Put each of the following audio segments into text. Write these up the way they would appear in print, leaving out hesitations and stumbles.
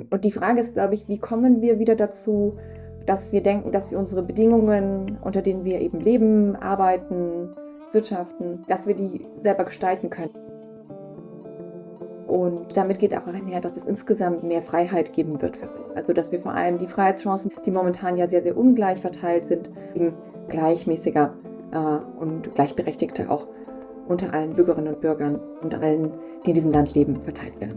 Und die Frage ist, glaube ich, wie kommen wir wieder dazu, dass wir denken, dass wir unsere Bedingungen, unter denen wir eben leben, arbeiten, wirtschaften, dass wir die selber gestalten können. Und damit geht auch einher, dass es insgesamt mehr Freiheit geben wird für alle. Also dass wir vor allem die Freiheitschancen, die momentan ja sehr, sehr ungleich verteilt sind, eben gleichmäßiger und gleichberechtigter auch unter allen Bürgerinnen und Bürgern und allen, die in diesem Land leben, verteilt werden.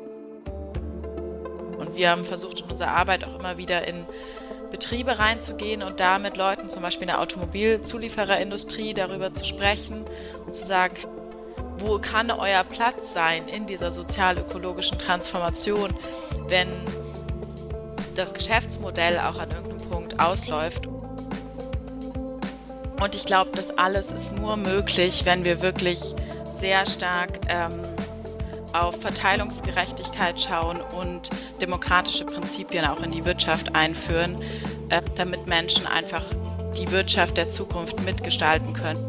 Und wir haben versucht, in unserer Arbeit auch immer wieder in Betriebe reinzugehen und da mit Leuten, zum Beispiel in der Automobilzuliefererindustrie, darüber zu sprechen und zu sagen, wo kann euer Platz sein in dieser sozial-ökologischen Transformation, wenn das Geschäftsmodell auch an irgendeinem Punkt ausläuft. Und ich glaube, das alles ist nur möglich, wenn wir wirklich sehr stark auf Verteilungsgerechtigkeit schauen und demokratische Prinzipien auch in die Wirtschaft einführen, damit Menschen einfach die Wirtschaft der Zukunft mitgestalten können.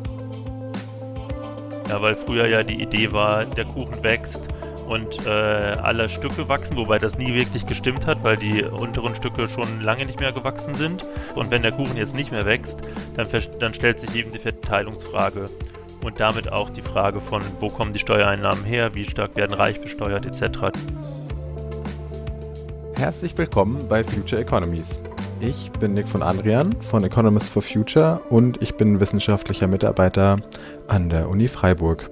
Ja, weil früher ja die Idee war, der Kuchen wächst und alle Stücke wachsen, wobei das nie wirklich gestimmt hat, weil die unteren Stücke schon lange nicht mehr gewachsen sind. Und wenn der Kuchen jetzt nicht mehr wächst, dann stellt sich eben die Verteilungsfrage und damit auch die Frage von, wo kommen die Steuereinnahmen her, wie stark werden reich besteuert etc. Herzlich willkommen bei Future Economies. Ich bin Nick von Adrian von Economists for Future und ich bin wissenschaftlicher Mitarbeiter an der Uni Freiburg.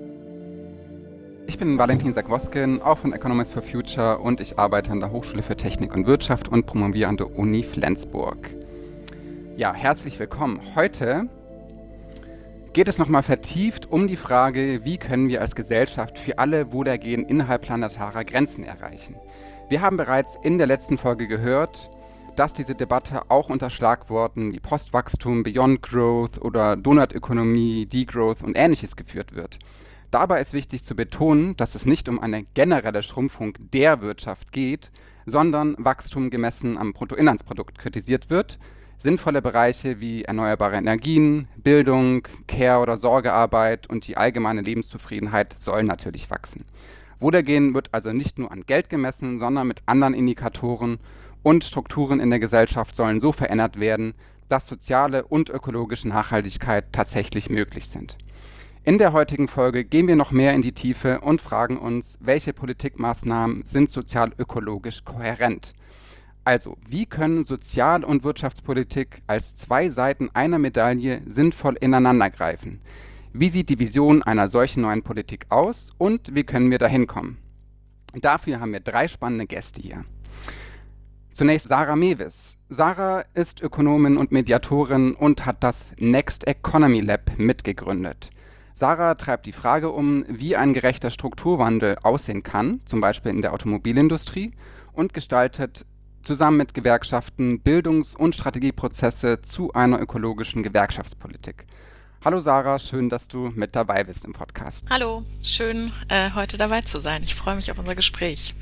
Ich bin Valentin Sagwoskin, auch von Economists for Future und ich arbeite an der Hochschule für Technik und Wirtschaft und promoviere an der Uni Flensburg. Ja, herzlich willkommen. Heute geht es nochmal vertieft um die Frage, wie können wir als Gesellschaft für alle Wohlergehen innerhalb planetarer Grenzen erreichen. Wir haben bereits in der letzten Folge gehört, dass diese Debatte auch unter Schlagworten wie Postwachstum, Beyond Growth oder Donutökonomie, Degrowth und Ähnliches geführt wird. Dabei ist wichtig zu betonen, dass es nicht um eine generelle Schrumpfung der Wirtschaft geht, sondern Wachstum gemessen am Bruttoinlandsprodukt kritisiert wird. Sinnvolle Bereiche wie erneuerbare Energien, Bildung, Care- oder Sorgearbeit und die allgemeine Lebenszufriedenheit sollen natürlich wachsen. Wohlergehen wird also nicht nur an Geld gemessen, sondern mit anderen Indikatoren und Strukturen in der Gesellschaft sollen so verändert werden, dass soziale und ökologische Nachhaltigkeit tatsächlich möglich sind. In der heutigen Folge gehen wir noch mehr in die Tiefe und fragen uns, welche Politikmaßnahmen sind sozial-ökologisch kohärent? Also, wie können Sozial- und Wirtschaftspolitik als zwei Seiten einer Medaille sinnvoll ineinandergreifen? Wie sieht die Vision einer solchen neuen Politik aus und wie können wir dahin kommen? Dafür haben wir 3 spannende Gäste hier. Zunächst Sarah Mewis. Sarah ist Ökonomin und Mediatorin und hat das Next Economy Lab mitgegründet. Sarah treibt die Frage um, wie ein gerechter Strukturwandel aussehen kann, zum Beispiel in der Automobilindustrie, und gestaltet zusammen mit Gewerkschaften Bildungs- und Strategieprozesse zu einer ökologischen Gewerkschaftspolitik. Hallo Sarah, schön, dass du mit dabei bist im Podcast. Hallo, schön heute dabei zu sein. Ich freue mich auf unser Gespräch.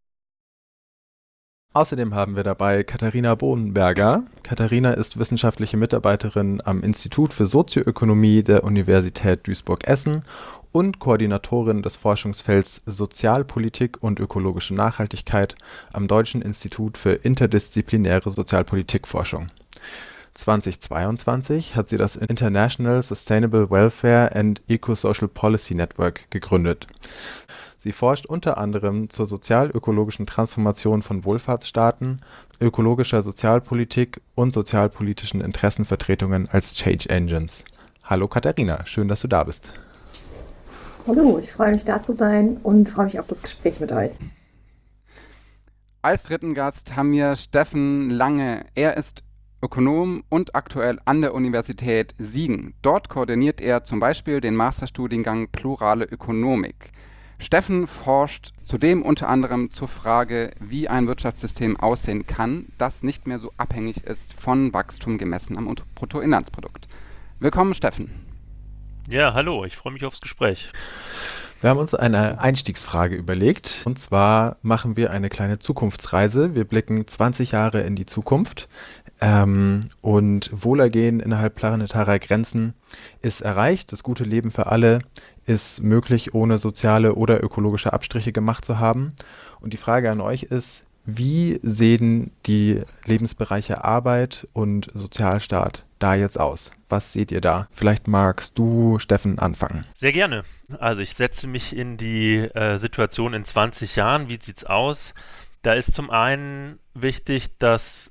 Außerdem haben wir dabei Katharina Bohnenberger. Katharina ist wissenschaftliche Mitarbeiterin am Institut für Sozioökonomie der Universität Duisburg-Essen und Koordinatorin des Forschungsfelds Sozialpolitik und ökologische Nachhaltigkeit am Deutschen Institut für interdisziplinäre Sozialpolitikforschung. 2022 hat sie das International Sustainable Welfare and Eco-Social Policy Network gegründet. Sie forscht unter anderem zur sozial-ökologischen Transformation von Wohlfahrtsstaaten, ökologischer Sozialpolitik und sozialpolitischen Interessenvertretungen als Change Engines. Hallo Katharina, schön, dass du da bist. Hallo, ich freue mich da zu sein und freue mich auf das Gespräch mit euch. Als dritten Gast haben wir Steffen Lange. Er ist Ökonom und aktuell an der Universität Siegen. Dort koordiniert er zum Beispiel den Masterstudiengang Plurale Ökonomik. Steffen forscht zudem unter anderem zur Frage, wie ein Wirtschaftssystem aussehen kann, das nicht mehr so abhängig ist von Wachstum gemessen am Bruttoinlandsprodukt. Willkommen, Steffen. Ja, hallo, ich freue mich aufs Gespräch. Wir haben uns eine Einstiegsfrage überlegt und zwar machen wir eine kleine Zukunftsreise. Wir blicken 20 Jahre in die Zukunft und Wohlergehen innerhalb planetarer Grenzen ist erreicht. Das gute Leben für alle ist möglich, ohne soziale oder ökologische Abstriche gemacht zu haben. Und die Frage an euch ist, wie sehen die Lebensbereiche Arbeit und Sozialstaat da jetzt aus? Was seht ihr da? Vielleicht magst du, Steffen, anfangen. Sehr gerne. Also ich setze mich in die Situation in 20 Jahren. Wie sieht's aus? Da ist zum einen wichtig, dass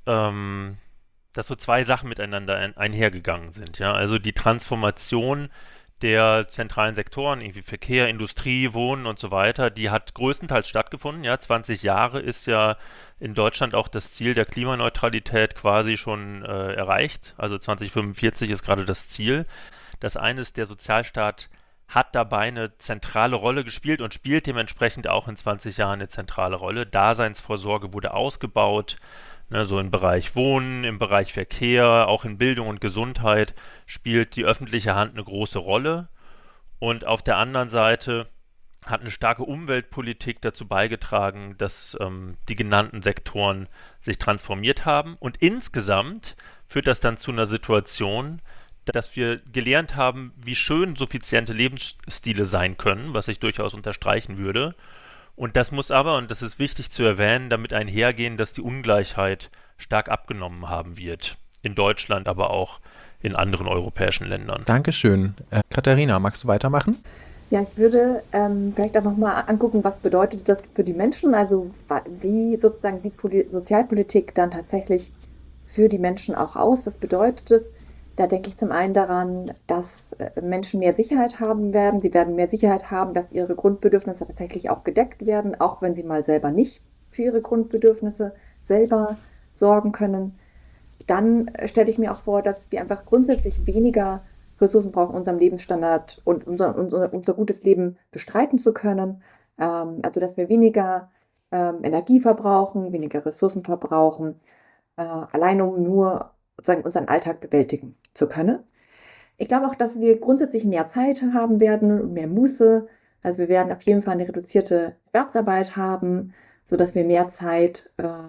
so zwei Sachen miteinander einhergegangen sind. Ja? Also die Transformation der zentralen Sektoren, irgendwie Verkehr, Industrie, Wohnen und so weiter, die hat größtenteils stattgefunden. Ja, 20 Jahre ist ja in Deutschland auch das Ziel der Klimaneutralität quasi schon erreicht. Also 2045 ist gerade das Ziel. Das eine ist, der Sozialstaat hat dabei eine zentrale Rolle gespielt und spielt dementsprechend auch in 20 Jahren eine zentrale Rolle. Daseinsvorsorge wurde ausgebaut, ne, so im Bereich Wohnen, im Bereich Verkehr, auch in Bildung und Gesundheit spielt die öffentliche Hand eine große Rolle. Und auf der anderen Seite hat eine starke Umweltpolitik dazu beigetragen, dass die genannten Sektoren sich transformiert haben. Und insgesamt führt das dann zu einer Situation, dass wir gelernt haben, wie schön suffiziente Lebensstile sein können, was ich durchaus unterstreichen würde. Und das muss aber, und das ist wichtig zu erwähnen, damit einhergehen, dass die Ungleichheit stark abgenommen haben wird. In Deutschland, aber auch in anderen europäischen Ländern. Dankeschön. Katharina, magst du weitermachen? Ja, ich würde vielleicht auch nochmal angucken, was bedeutet das für die Menschen, also wie sozusagen sieht Sozialpolitik dann tatsächlich für die Menschen auch aus, was bedeutet es? Da denke ich zum einen daran, dass Menschen mehr Sicherheit haben werden. Sie werden mehr Sicherheit haben, dass ihre Grundbedürfnisse tatsächlich auch gedeckt werden, auch wenn sie mal selber nicht für ihre Grundbedürfnisse selber sorgen können. Dann stelle ich mir auch vor, dass wir einfach grundsätzlich weniger Ressourcen brauchen, um unseren Lebensstandard und unser gutes Leben bestreiten zu können. Also dass wir weniger Energie verbrauchen, weniger Ressourcen verbrauchen, allein um nur sozusagen unseren Alltag bewältigen zu können. Ich glaube auch, dass wir grundsätzlich mehr Zeit haben werden und mehr Muße. Also wir werden auf jeden Fall eine reduzierte Erwerbsarbeit haben, sodass wir mehr Zeit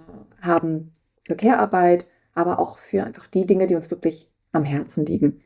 haben für Care-Arbeit, aber auch für einfach die Dinge, die uns wirklich am Herzen liegen.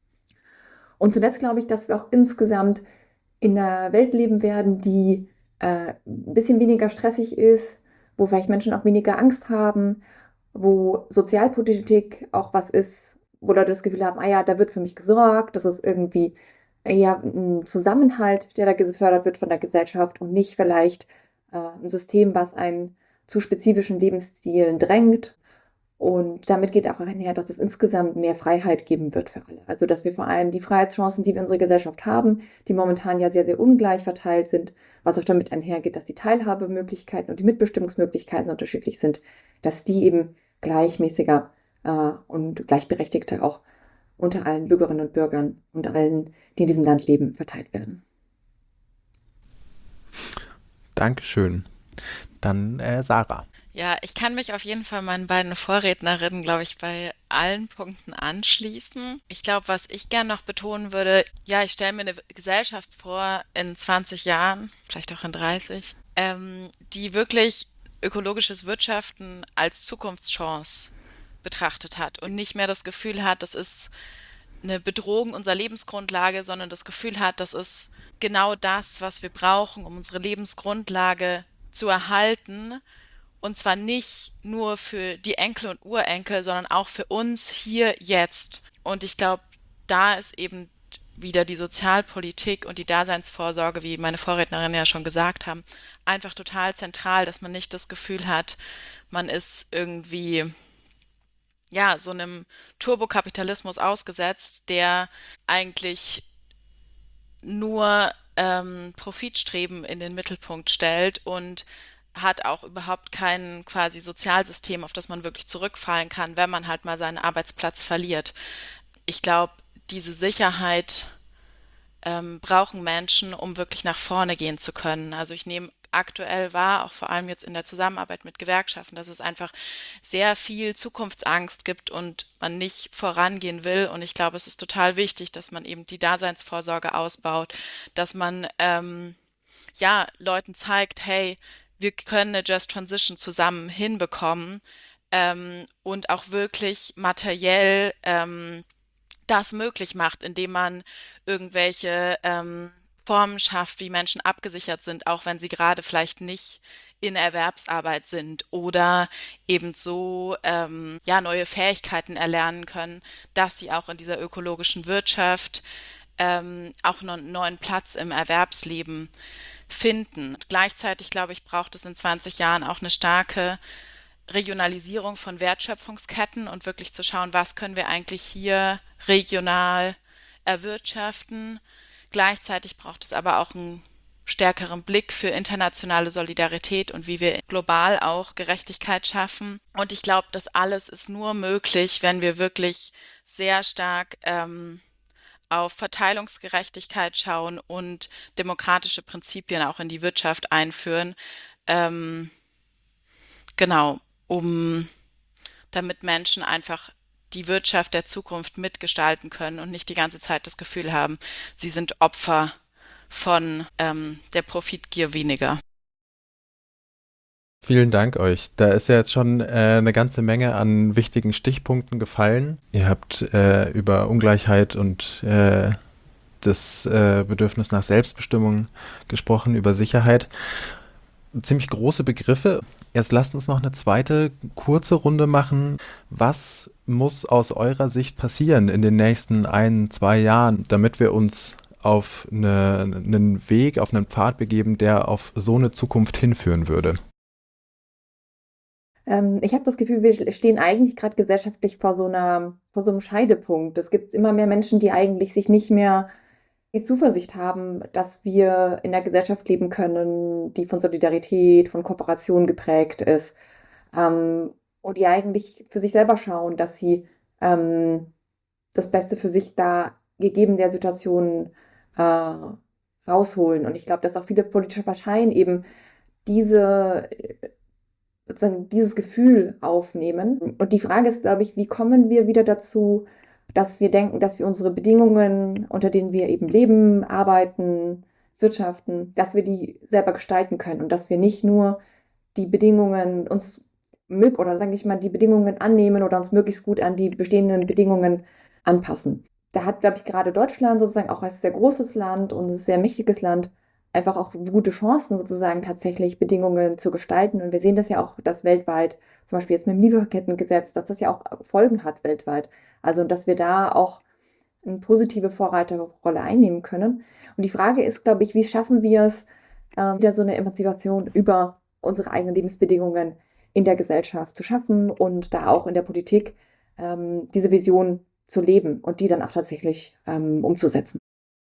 Und zuletzt glaube ich, dass wir auch insgesamt in einer Welt leben werden, die ein bisschen weniger stressig ist, wo vielleicht Menschen auch weniger Angst haben, wo Sozialpolitik auch was ist, wo Leute das Gefühl haben, ah ja, da wird für mich gesorgt, das ist irgendwie eher ein Zusammenhalt, der da gefördert wird von der Gesellschaft und nicht vielleicht ein System, was einen zu spezifischen Lebensstilen drängt. Und damit geht auch einher, dass es insgesamt mehr Freiheit geben wird für alle. Also dass wir vor allem die Freiheitschancen, die wir in unserer Gesellschaft haben, die momentan ja sehr, sehr ungleich verteilt sind, was auch damit einhergeht, dass die Teilhabemöglichkeiten und die Mitbestimmungsmöglichkeiten unterschiedlich sind, dass die eben gleichmäßiger und gleichberechtigter auch unter allen Bürgerinnen und Bürgern und allen, die in diesem Land leben, verteilt werden. Dankeschön. Dann Sarah. Ja, ich kann mich auf jeden Fall meinen beiden Vorrednerinnen, glaube ich, bei allen Punkten anschließen. Ich glaube, was ich gern noch betonen würde, ja, ich stelle mir eine Gesellschaft vor in 20 Jahren, vielleicht auch in 30, die wirklich ökologisches Wirtschaften als Zukunftschance betrachtet hat und nicht mehr das Gefühl hat, das ist eine Bedrohung unserer Lebensgrundlage, sondern das Gefühl hat, das ist genau das, was wir brauchen, um unsere Lebensgrundlage zu erhalten. Und zwar nicht nur für die Enkel und Urenkel, sondern auch für uns hier jetzt. Und ich glaube, da ist eben wieder die Sozialpolitik und die Daseinsvorsorge, wie meine Vorrednerinnen ja schon gesagt haben, einfach total zentral, dass man nicht das Gefühl hat, man ist irgendwie ja so einem Turbokapitalismus ausgesetzt, der eigentlich nur Profitstreben in den Mittelpunkt stellt und hat auch überhaupt kein quasi Sozialsystem, auf das man wirklich zurückfallen kann, wenn man halt mal seinen Arbeitsplatz verliert. Ich glaube, diese Sicherheit brauchen Menschen, um wirklich nach vorne gehen zu können. Also ich nehme aktuell wahr, auch vor allem jetzt in der Zusammenarbeit mit Gewerkschaften, dass es einfach sehr viel Zukunftsangst gibt und man nicht vorangehen will. Und ich glaube, es ist total wichtig, dass man eben die Daseinsvorsorge ausbaut, dass man ja Leuten zeigt, hey, wir können eine Just Transition zusammen hinbekommen und auch wirklich materiell das möglich macht, indem man irgendwelche Formen schafft, wie Menschen abgesichert sind, auch wenn sie gerade vielleicht nicht in Erwerbsarbeit sind oder eben so neue Fähigkeiten erlernen können, dass sie auch in dieser ökologischen Wirtschaft auch einen neuen Platz im Erwerbsleben finden. Gleichzeitig, glaube ich, braucht es in 20 Jahren auch eine starke Regionalisierung von Wertschöpfungsketten und wirklich zu schauen, was können wir eigentlich hier regional erwirtschaften. Gleichzeitig braucht es aber auch einen stärkeren Blick für internationale Solidarität und wie wir global auch Gerechtigkeit schaffen. Und ich glaube, das alles ist nur möglich, wenn wir wirklich sehr stark auf Verteilungsgerechtigkeit schauen und demokratische Prinzipien auch in die Wirtschaft einführen. Genau, damit Menschen einfach die Wirtschaft der Zukunft mitgestalten können und nicht die ganze Zeit das Gefühl haben, sie sind Opfer von der Profitgier weniger. Vielen Dank euch. Da ist ja jetzt schon eine ganze Menge an wichtigen Stichpunkten gefallen. Ihr habt über Ungleichheit und das Bedürfnis nach Selbstbestimmung gesprochen, über Sicherheit. Ziemlich große Begriffe. Jetzt lasst uns noch eine zweite kurze Runde machen. Was muss aus eurer Sicht passieren in den nächsten 1-2 Jahren, damit wir uns auf einen Weg, auf einen Pfad begeben, der auf so eine Zukunft hinführen würde? Ich habe das Gefühl, wir stehen eigentlich gerade gesellschaftlich vor so einem Scheidepunkt. Es gibt immer mehr Menschen, die eigentlich sich nicht mehr die Zuversicht haben, dass wir in einer Gesellschaft leben können, die von Solidarität, von Kooperation geprägt ist, und die eigentlich für sich selber schauen, dass sie das Beste für sich da gegeben der Situation rausholen. Und ich glaube, dass auch viele politische Parteien eben sozusagen dieses Gefühl aufnehmen. Und die Frage ist, glaube ich, wie kommen wir wieder dazu, dass wir denken, dass wir unsere Bedingungen, unter denen wir eben leben, arbeiten, wirtschaften, dass wir die selber gestalten können und dass wir nicht nur die Bedingungen oder sage ich mal, die Bedingungen annehmen oder uns möglichst gut an die bestehenden Bedingungen anpassen. Da hat, glaube ich, gerade Deutschland sozusagen auch als sehr großes Land und ein sehr mächtiges Land einfach auch gute Chancen, sozusagen tatsächlich Bedingungen zu gestalten. Und wir sehen das ja auch, dass weltweit, zum Beispiel jetzt mit dem Lieferkettengesetz, dass das ja auch Folgen hat weltweit. Also, dass wir da auch eine positive Vorreiterrolle einnehmen können. Und die Frage ist, glaube ich, wie schaffen wir es, wieder so eine Emanzipation über unsere eigenen Lebensbedingungen in der Gesellschaft zu schaffen und da auch in der Politik diese Vision zu leben und die dann auch tatsächlich umzusetzen.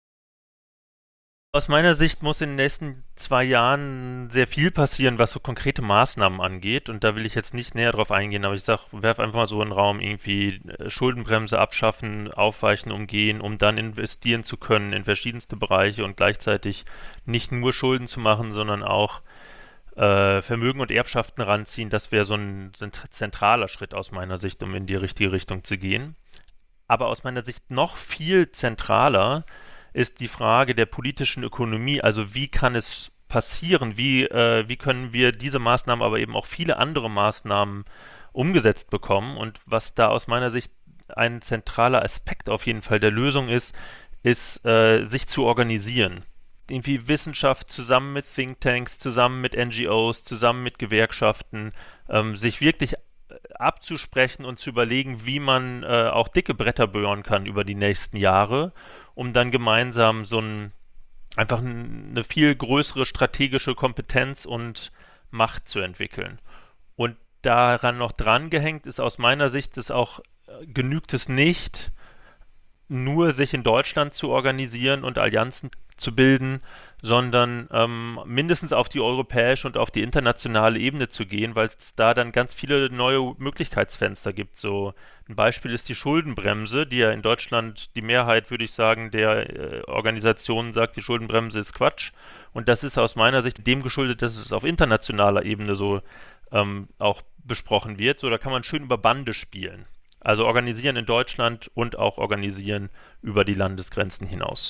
Aus meiner Sicht muss in den nächsten 2 Jahren sehr viel passieren, was so konkrete Maßnahmen angeht. Und da will ich jetzt nicht näher drauf eingehen, aber ich werfe einfach mal so in den Raum, irgendwie Schuldenbremse abschaffen, aufweichen, umgehen, um dann investieren zu können in verschiedenste Bereiche und gleichzeitig nicht nur Schulden zu machen, sondern auch Vermögen und Erbschaften ranziehen. Das wäre so ein zentraler Schritt aus meiner Sicht, um in die richtige Richtung zu gehen. Aber aus meiner Sicht noch viel zentraler ist die Frage der politischen Ökonomie. Also wie kann es passieren? Wie können wir diese Maßnahmen, aber eben auch viele andere Maßnahmen umgesetzt bekommen? Und was da aus meiner Sicht ein zentraler Aspekt auf jeden Fall der Lösung ist, sich zu organisieren. Irgendwie Wissenschaft zusammen mit Thinktanks, zusammen mit NGOs, zusammen mit Gewerkschaften, sich wirklich abzusprechen und zu überlegen, wie man auch dicke Bretter bohren kann über die nächsten Jahre, um dann gemeinsam einfach eine viel größere strategische Kompetenz und Macht zu entwickeln. Und daran noch dran gehängt ist aus meiner Sicht genügt es nicht, nur sich in Deutschland zu organisieren und Allianzen zu bilden, sondern mindestens auf die europäische und auf die internationale Ebene zu gehen, weil es da dann ganz viele neue Möglichkeitsfenster gibt. So ein Beispiel ist die Schuldenbremse, die ja in Deutschland die Mehrheit, würde ich sagen, der Organisationen sagt, die Schuldenbremse ist Quatsch. Und das ist aus meiner Sicht dem geschuldet, dass es auf internationaler Ebene so auch besprochen wird. So, da kann man schön über Bande spielen. Also organisieren in Deutschland und auch organisieren über die Landesgrenzen hinaus.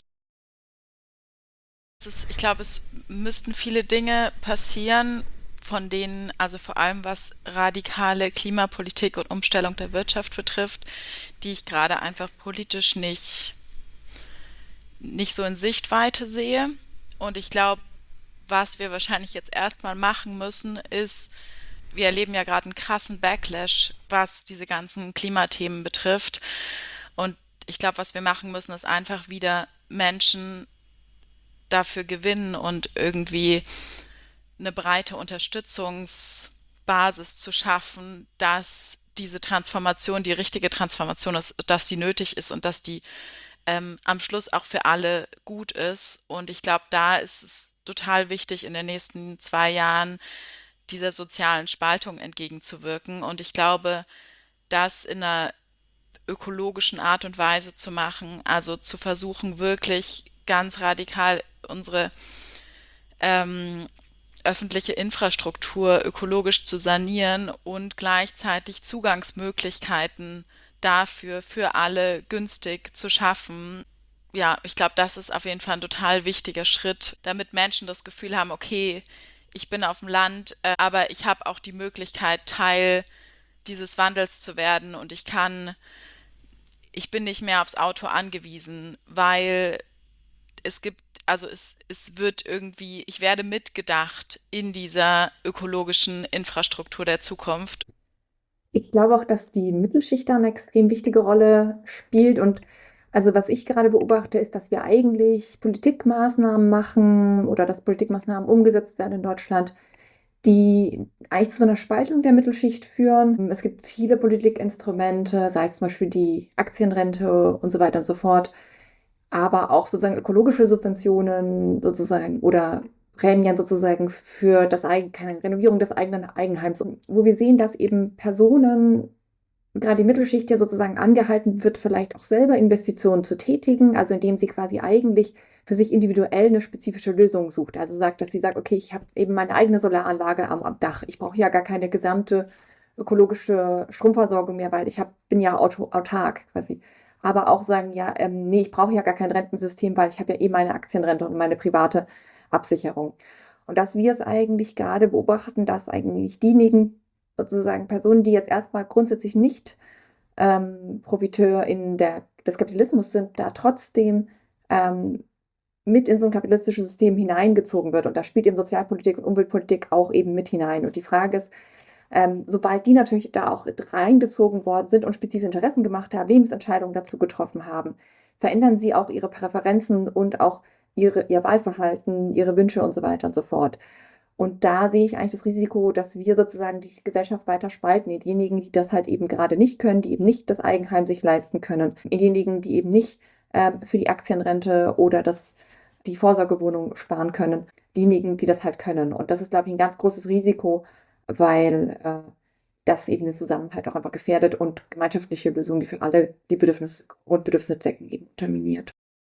Ich glaube, es müssten viele Dinge passieren, von denen, also vor allem was radikale Klimapolitik und Umstellung der Wirtschaft betrifft, die ich gerade einfach politisch nicht so in Sichtweite sehe. Und ich glaube, was wir wahrscheinlich jetzt erstmal machen müssen, ist, wir erleben ja gerade einen krassen Backlash, was diese ganzen Klimathemen betrifft. Und ich glaube, was wir machen müssen, ist einfach wieder Menschen dafür gewinnen und irgendwie eine breite Unterstützungsbasis zu schaffen, dass diese Transformation die richtige Transformation ist, dass die nötig ist und dass die am Schluss auch für alle gut ist. Und ich glaube, da ist es total wichtig, in den nächsten 2 Jahren dieser sozialen Spaltung entgegenzuwirken. Und ich glaube, das in einer ökologischen Art und Weise zu machen, also zu versuchen, wirklich ganz radikal unsere ähm, öffentliche Infrastruktur ökologisch zu sanieren und gleichzeitig Zugangsmöglichkeiten dafür für alle günstig zu schaffen. Ja, ich glaube, das ist auf jeden Fall ein total wichtiger Schritt, damit Menschen das Gefühl haben, okay, ich bin auf dem Land, aber ich habe auch die Möglichkeit, Teil dieses Wandels zu werden und ich bin nicht mehr aufs Auto angewiesen, weil es wird irgendwie, ich werde mitgedacht in dieser ökologischen Infrastruktur der Zukunft. Ich glaube auch, dass die Mittelschicht da eine extrem wichtige Rolle spielt. Und also was ich gerade beobachte, ist, dass wir eigentlich Politikmaßnahmen machen oder dass Politikmaßnahmen umgesetzt werden in Deutschland, die eigentlich zu so einer Spaltung der Mittelschicht führen. Es gibt viele Politikinstrumente, sei es zum Beispiel die Aktienrente und so weiter und so fort, aber auch sozusagen ökologische Subventionen sozusagen oder Prämien sozusagen für keine Renovierung des eigenen Eigenheims, wo wir sehen, dass eben Personen, gerade die Mittelschicht ja sozusagen angehalten wird, vielleicht auch selber Investitionen zu tätigen, also indem sie quasi eigentlich für sich individuell eine spezifische Lösung sucht. Also dass sie sagt, okay, ich habe eben meine eigene Solaranlage am Dach. Ich brauche ja gar keine gesamte ökologische Stromversorgung mehr, weil bin ja autark quasi. Aber auch sagen, ja, nee, ich brauche ja gar kein Rentensystem, weil ich habe ja eh meine Aktienrente und meine private Absicherung. Und dass wir es eigentlich gerade beobachten, dass eigentlich diejenigen sozusagen Personen, die jetzt erstmal grundsätzlich nicht ProfiteurInnen des Kapitalismus sind, da trotzdem mit in so ein kapitalistisches System hineingezogen wird. Und da spielt eben Sozialpolitik und Umweltpolitik auch eben mit hinein. Und die Frage ist, sobald die natürlich da auch reingezogen worden sind und spezifische Interessen gemacht haben, Lebensentscheidungen dazu getroffen haben, verändern sie auch ihre Präferenzen und auch ihr Wahlverhalten, ihre Wünsche und so weiter und so fort. Und da sehe ich eigentlich das Risiko, dass wir sozusagen die Gesellschaft weiter spalten. Diejenigen, die das halt eben gerade nicht können, die eben nicht das Eigenheim sich leisten können. Diejenigen, die eben nicht für die Aktienrente oder die Vorsorgewohnung sparen können. Diejenigen, die das halt können. Und das ist, glaube ich, ein ganz großes Risiko, weil das eben den Zusammenhalt auch einfach gefährdet und gemeinschaftliche Lösungen, die für alle die Grundbedürfnisse decken, eben unterminiert.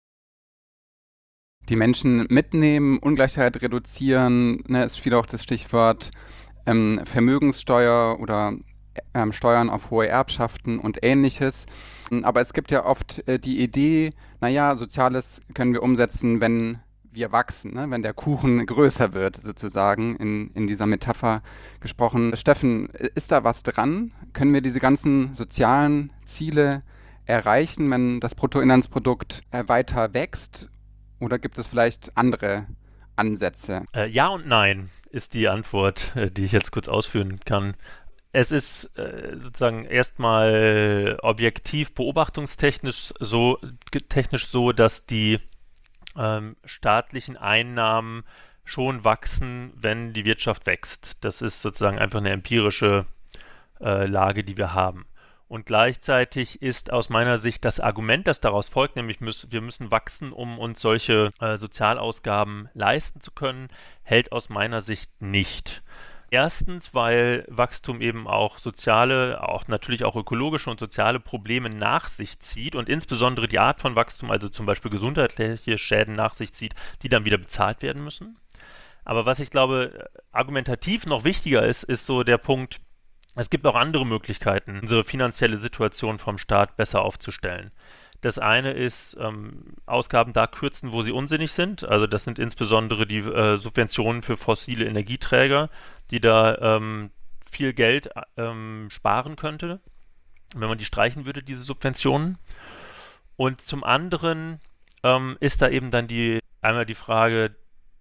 Die Menschen mitnehmen, Ungleichheit reduzieren, ne, ist viel auch das Stichwort Vermögenssteuer oder Steuern auf hohe Erbschaften und Ähnliches. Aber es gibt ja oft die Idee, naja, Soziales können wir umsetzen, wenn wir wachsen, ne? Wenn der Kuchen größer wird, sozusagen, in dieser Metapher gesprochen. Steffen, ist da was dran? Können wir diese ganzen sozialen Ziele erreichen, wenn das Bruttoinlandsprodukt weiter wächst? Oder gibt es vielleicht andere Ansätze? Ja und nein ist die Antwort, die ich jetzt kurz ausführen kann. Es ist sozusagen erstmal objektiv beobachtungstechnisch so, dass die staatlichen Einnahmen schon wachsen, wenn die Wirtschaft wächst. Das ist sozusagen einfach eine empirische Lage, die wir haben. Und gleichzeitig ist aus meiner Sicht das Argument, das daraus folgt, nämlich wir müssen wachsen, um uns solche Sozialausgaben leisten zu können, hält aus meiner Sicht nicht. Erstens, weil Wachstum eben auch natürlich auch ökologische und soziale Probleme nach sich zieht und insbesondere die Art von Wachstum, also zum Beispiel gesundheitliche Schäden nach sich zieht, die dann wieder bezahlt werden müssen. Aber was ich glaube, argumentativ noch wichtiger ist so der Punkt, es gibt auch andere Möglichkeiten, unsere finanzielle Situation vom Staat besser aufzustellen. Das eine ist, Ausgaben da kürzen, wo sie unsinnig sind. Also das sind insbesondere die Subventionen für fossile Energieträger, die da viel Geld sparen könnte, wenn man die streichen würde, diese Subventionen. Und zum anderen ist da eben dann einmal die Frage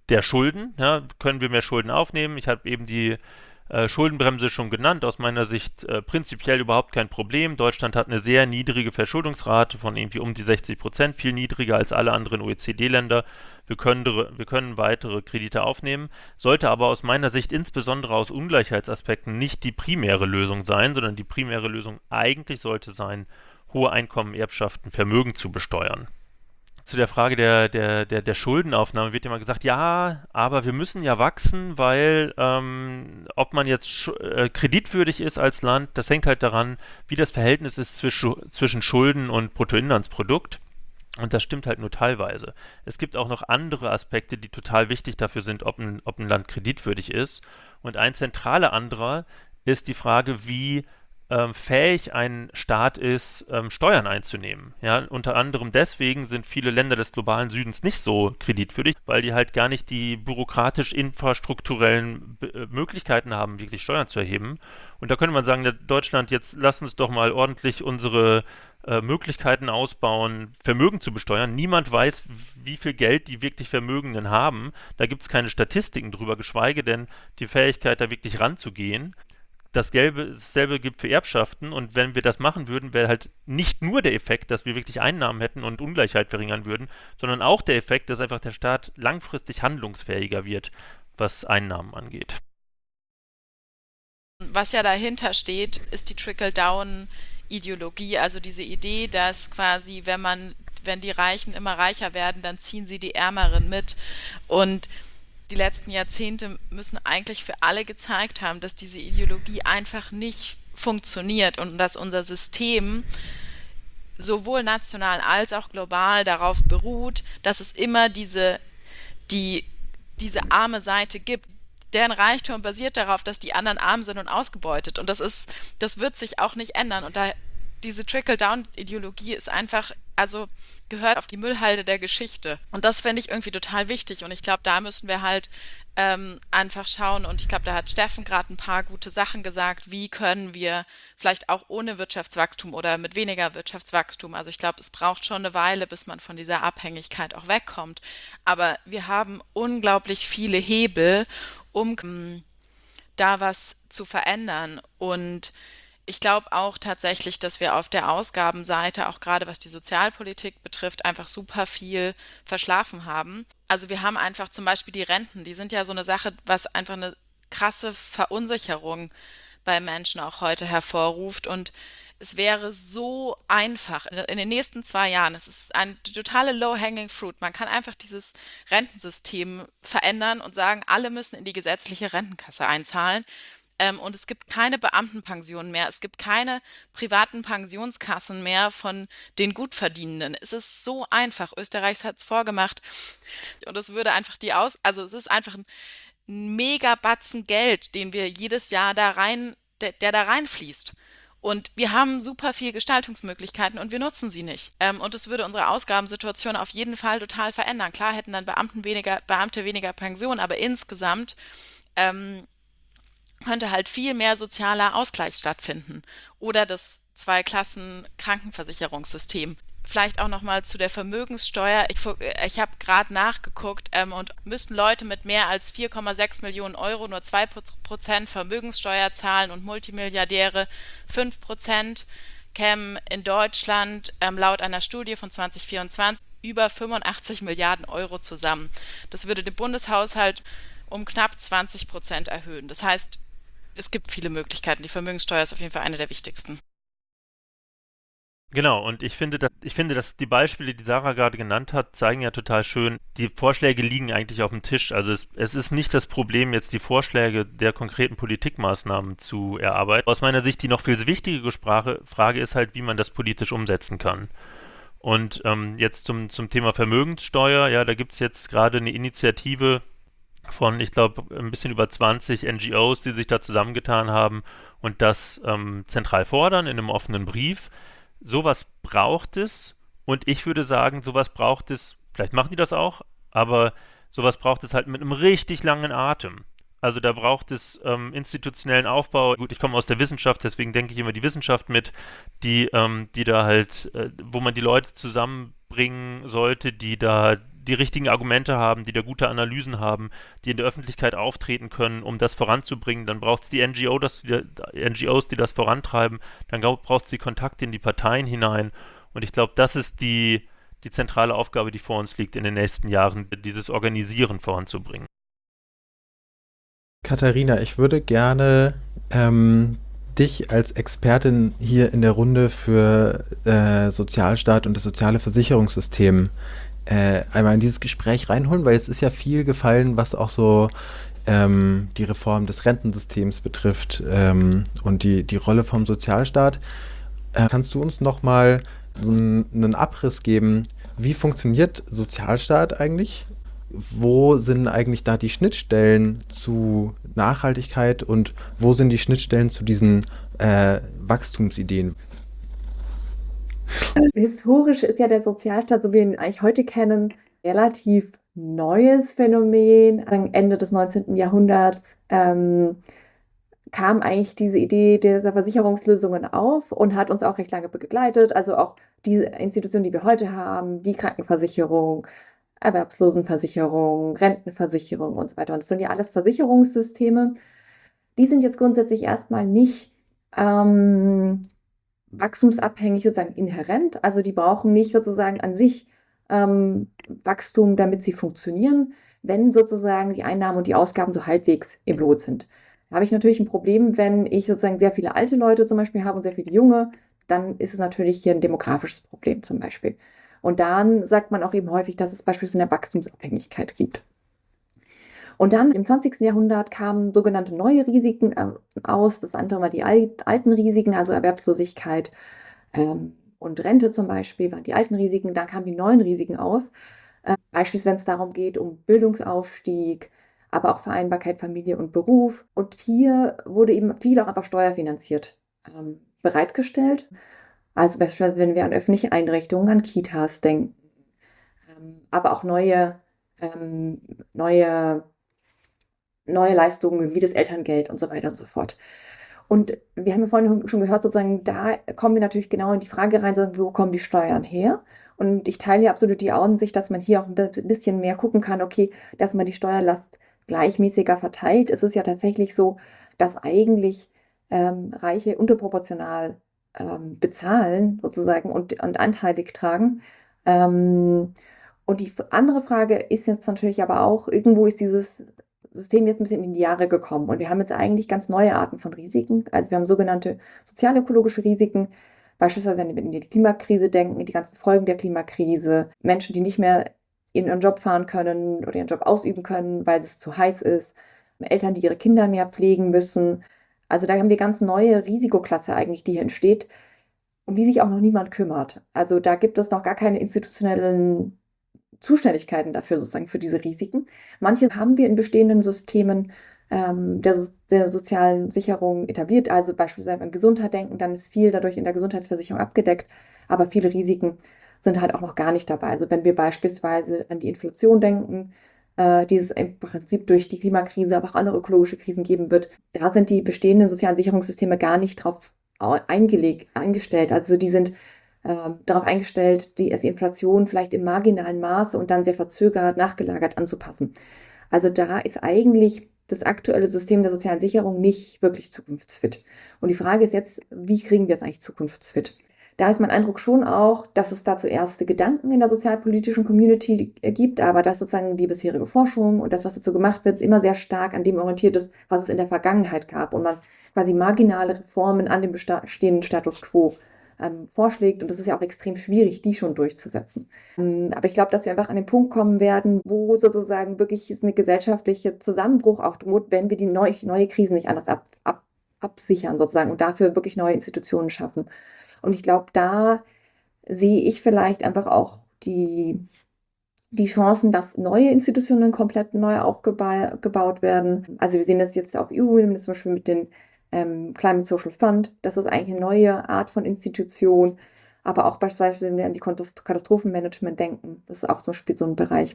der Schulden. Ja, können wir mehr Schulden aufnehmen? Ich habe eben die Schuldenbremse schon genannt. Aus meiner Sicht prinzipiell überhaupt kein Problem. Deutschland hat eine sehr niedrige Verschuldungsrate von irgendwie um die 60%, viel niedriger als alle anderen OECD-Länder. Wir können weitere Kredite aufnehmen, sollte aber aus meiner Sicht insbesondere aus Ungleichheitsaspekten nicht die primäre Lösung sein, sondern die primäre Lösung eigentlich sollte sein, hohe Einkommen, Erbschaften, Vermögen zu besteuern. Zu der Frage der Schuldenaufnahme wird immer gesagt, ja, aber wir müssen ja wachsen, weil ob man jetzt kreditwürdig ist als Land, das hängt halt daran, wie das Verhältnis ist zwischen Schulden und Bruttoinlandsprodukt. Und das stimmt halt nur teilweise. Es gibt auch noch andere Aspekte, die total wichtig dafür sind, ob ein Land kreditwürdig ist. Und ein zentraler anderer ist die Frage, wie fähig ein Staat ist, Steuern einzunehmen. Ja, unter anderem deswegen sind viele Länder des globalen Südens nicht so kreditwürdig, weil die halt gar nicht die bürokratisch-infrastrukturellen Möglichkeiten haben, wirklich Steuern zu erheben. Und da könnte man sagen, Deutschland, jetzt lass uns doch mal ordentlich unsere Möglichkeiten ausbauen, Vermögen zu besteuern. Niemand weiß, wie viel Geld die wirklich Vermögenden haben. Da gibt es keine Statistiken drüber, geschweige denn die Fähigkeit, da wirklich ranzugehen. Dasselbe gilt für Erbschaften, und wenn wir das machen würden, wäre halt nicht nur der Effekt, dass wir wirklich Einnahmen hätten und Ungleichheit verringern würden, sondern auch der Effekt, dass einfach der Staat langfristig handlungsfähiger wird, was Einnahmen angeht. Was ja dahinter steht, ist die Trickle-Down-Ideologie, also diese Idee, dass quasi, wenn die Reichen immer reicher werden, dann ziehen sie die Ärmeren mit. Und die letzten Jahrzehnte müssen eigentlich für alle gezeigt haben, dass diese Ideologie einfach nicht funktioniert und dass unser System sowohl national als auch global darauf beruht, dass es immer diese arme Seite gibt. Deren Reichtum basiert darauf, dass die anderen arm sind und ausgebeutet. Und das wird sich auch nicht ändern. Und diese Trickle-Down-Ideologie ist einfach, also gehört auf die Müllhalde der Geschichte. Und das finde ich irgendwie total wichtig. Und ich glaube, da müssen wir halt einfach schauen. Und ich glaube, da hat Steffen gerade ein paar gute Sachen gesagt. Wie können wir vielleicht auch ohne Wirtschaftswachstum oder mit weniger Wirtschaftswachstum, also ich glaube, es braucht schon eine Weile, bis man von dieser Abhängigkeit auch wegkommt. Aber wir haben unglaublich viele Hebel, um da was zu verändern. Und ich glaube auch tatsächlich, dass wir auf der Ausgabenseite, auch gerade was die Sozialpolitik betrifft, einfach super viel verschlafen haben. Also wir haben einfach zum Beispiel die Renten, die sind ja so eine Sache, was einfach eine krasse Verunsicherung bei Menschen auch heute hervorruft. Und es wäre so einfach in den nächsten 2 Jahren, es ist eine totale low-hanging fruit, man kann einfach dieses Rentensystem verändern und sagen, alle müssen in die gesetzliche Rentenkasse einzahlen. Und es gibt keine Beamtenpensionen mehr, es gibt keine privaten Pensionskassen mehr von den Gutverdienenden. Es ist so einfach. Österreich hat es vorgemacht. Und es würde einfach also es ist einfach ein Megabatzen Geld, den wir jedes Jahr da rein, der da reinfließt. Und wir haben super viel Gestaltungsmöglichkeiten und wir nutzen sie nicht. Und es würde unsere Ausgabensituation auf jeden Fall total verändern. Klar hätten dann Beamte weniger Pension, aber insgesamt könnte halt viel mehr sozialer Ausgleich stattfinden. Oder das Zwei-Klassen-Krankenversicherungssystem. Vielleicht auch nochmal zu der Vermögenssteuer. Ich habe gerade nachgeguckt und müssten Leute mit mehr als 4,6 Millionen Euro nur 2% Vermögenssteuer zahlen und Multimilliardäre 5%, kämen in Deutschland laut einer Studie von 2024 über 85 Milliarden Euro zusammen. Das würde den Bundeshaushalt um knapp 20% erhöhen. Das heißt, es gibt viele Möglichkeiten. Die Vermögenssteuer ist auf jeden Fall eine der wichtigsten. Genau, und ich finde, dass die Beispiele, die Sarah gerade genannt hat, zeigen ja total schön, die Vorschläge liegen eigentlich auf dem Tisch. Also es ist nicht das Problem, jetzt die Vorschläge der konkreten Politikmaßnahmen zu erarbeiten. Aus meiner Sicht die noch viel wichtigere Frage ist halt, wie man das politisch umsetzen kann. Und jetzt zum Thema Vermögenssteuer, ja, da gibt es jetzt gerade eine Initiative von, ich glaube, ein bisschen über 20 NGOs, die sich da zusammengetan haben und das zentral fordern in einem offenen Brief. Sowas braucht es, und ich würde sagen, sowas braucht es, vielleicht machen die das auch, aber sowas braucht es halt mit einem richtig langen Atem. Also da braucht es institutionellen Aufbau. Gut, ich komme aus der Wissenschaft, deswegen denke ich immer die Wissenschaft mit, die da halt, wo man die Leute zusammenbringen sollte, die da die richtigen Argumente haben, die da gute Analysen haben, die in der Öffentlichkeit auftreten können, um das voranzubringen. Dann braucht es die NGOs, die das vorantreiben. Dann braucht es die Kontakte in die Parteien hinein. Und ich glaube, das ist die zentrale Aufgabe, die vor uns liegt in den nächsten Jahren, dieses Organisieren voranzubringen. Katharina, ich würde gerne dich als Expertin hier in der Runde für Sozialstaat und das soziale Versicherungssystem einmal in dieses Gespräch reinholen, weil es ist ja viel gefallen, was auch so die Reform des Rentensystems betrifft und die Rolle vom Sozialstaat. Kannst du uns nochmal so einen Abriss geben, wie funktioniert Sozialstaat eigentlich? Wo sind eigentlich da die Schnittstellen zu Nachhaltigkeit und wo sind die Schnittstellen zu diesen Wachstumsideen? Historisch ist ja der Sozialstaat, so wie wir ihn eigentlich heute kennen, relativ neues Phänomen. Ende des 19. Jahrhunderts kam eigentlich diese Idee dieser Versicherungslösungen auf und hat uns auch recht lange begleitet. Also auch diese Institutionen, die wir heute haben, die Krankenversicherung, Erwerbslosenversicherung, Rentenversicherung und so weiter. Und das sind ja alles Versicherungssysteme. Die sind jetzt grundsätzlich erstmal nicht wachstumsabhängig sozusagen inhärent. Also die brauchen nicht sozusagen an sich Wachstum, damit sie funktionieren, wenn sozusagen die Einnahmen und die Ausgaben so halbwegs im Lot sind. Da habe ich natürlich ein Problem, wenn ich sozusagen sehr viele alte Leute zum Beispiel habe und sehr viele junge, dann ist es natürlich hier ein demografisches Problem zum Beispiel. Und dann sagt man auch eben häufig, dass es beispielsweise eine Wachstumsabhängigkeit gibt. Und dann im 20. Jahrhundert kamen sogenannte neue Risiken aus. Das andere war die alten Risiken, also Erwerbslosigkeit und Rente zum Beispiel, waren die alten Risiken. Dann kamen die neuen Risiken auf. Beispielsweise, wenn es darum geht, um Bildungsaufstieg, aber auch Vereinbarkeit Familie und Beruf. Und hier wurde eben viel auch einfach steuerfinanziert bereitgestellt. Also beispielsweise, wenn wir an öffentliche Einrichtungen, an Kitas denken, aber auch neue Leistungen wie das Elterngeld und so weiter und so fort. Und wir haben ja vorhin schon gehört, sozusagen, da kommen wir natürlich genau in die Frage rein, wo kommen die Steuern her? Und ich teile hier absolut die Ansicht, dass man hier auch ein bisschen mehr gucken kann, okay, dass man die Steuerlast gleichmäßiger verteilt. Es ist ja tatsächlich so, dass eigentlich Reiche unterproportional bezahlen sozusagen und anteilig tragen. Und die andere Frage ist jetzt natürlich aber auch, irgendwo ist dieses System jetzt ein bisschen in die Jahre gekommen und wir haben jetzt eigentlich ganz neue Arten von Risiken. Also wir haben sogenannte sozialökologische Risiken, beispielsweise wenn wir in die Klimakrise denken, die ganzen Folgen der Klimakrise, Menschen, die nicht mehr in ihren Job fahren können oder ihren Job ausüben können, weil es zu heiß ist, Eltern, die ihre Kinder mehr pflegen müssen. Also da haben wir ganz neue Risikoklasse eigentlich, die hier entsteht, um die sich auch noch niemand kümmert. Also da gibt es noch gar keine institutionellen Zuständigkeiten dafür, sozusagen für diese Risiken. Manche haben wir in bestehenden Systemen der sozialen Sicherung etabliert, also beispielsweise an Gesundheit denken, dann ist viel dadurch in der Gesundheitsversicherung abgedeckt, aber viele Risiken sind halt auch noch gar nicht dabei. Also wenn wir beispielsweise an die Inflation denken, die es im Prinzip durch die Klimakrise, aber auch andere ökologische Krisen geben wird, da sind die bestehenden sozialen Sicherungssysteme gar nicht drauf eingestellt. Also die sind darauf eingestellt, die Inflation vielleicht im marginalen Maße und dann sehr verzögert, nachgelagert anzupassen. Also da ist eigentlich das aktuelle System der sozialen Sicherung nicht wirklich zukunftsfit. Und die Frage ist jetzt, wie kriegen wir es eigentlich zukunftsfit? Da ist mein Eindruck schon auch, dass es dazu erste Gedanken in der sozialpolitischen Community gibt, aber dass sozusagen die bisherige Forschung und das, was dazu gemacht wird, immer sehr stark an dem orientiert ist, was es in der Vergangenheit gab und man quasi marginale Reformen an dem bestehenden Status quo vorschlägt. Und das ist ja auch extrem schwierig, die schon durchzusetzen. Aber ich glaube, dass wir einfach an den Punkt kommen werden, wo sozusagen wirklich eine gesellschaftliche Zusammenbruch auch droht, wenn wir die neue Krisen nicht anders absichern sozusagen und dafür wirklich neue Institutionen schaffen. Und ich glaube, da sehe ich vielleicht einfach auch die Chancen, dass neue Institutionen komplett neu aufgebaut werden. Also wir sehen das jetzt auf EU-Ebene zum Beispiel mit den Climate Social Fund. Das ist eigentlich eine neue Art von Institution. Aber auch beispielsweise, wenn wir an die Katastrophenmanagement denken, das ist auch zum Beispiel so ein Bereich.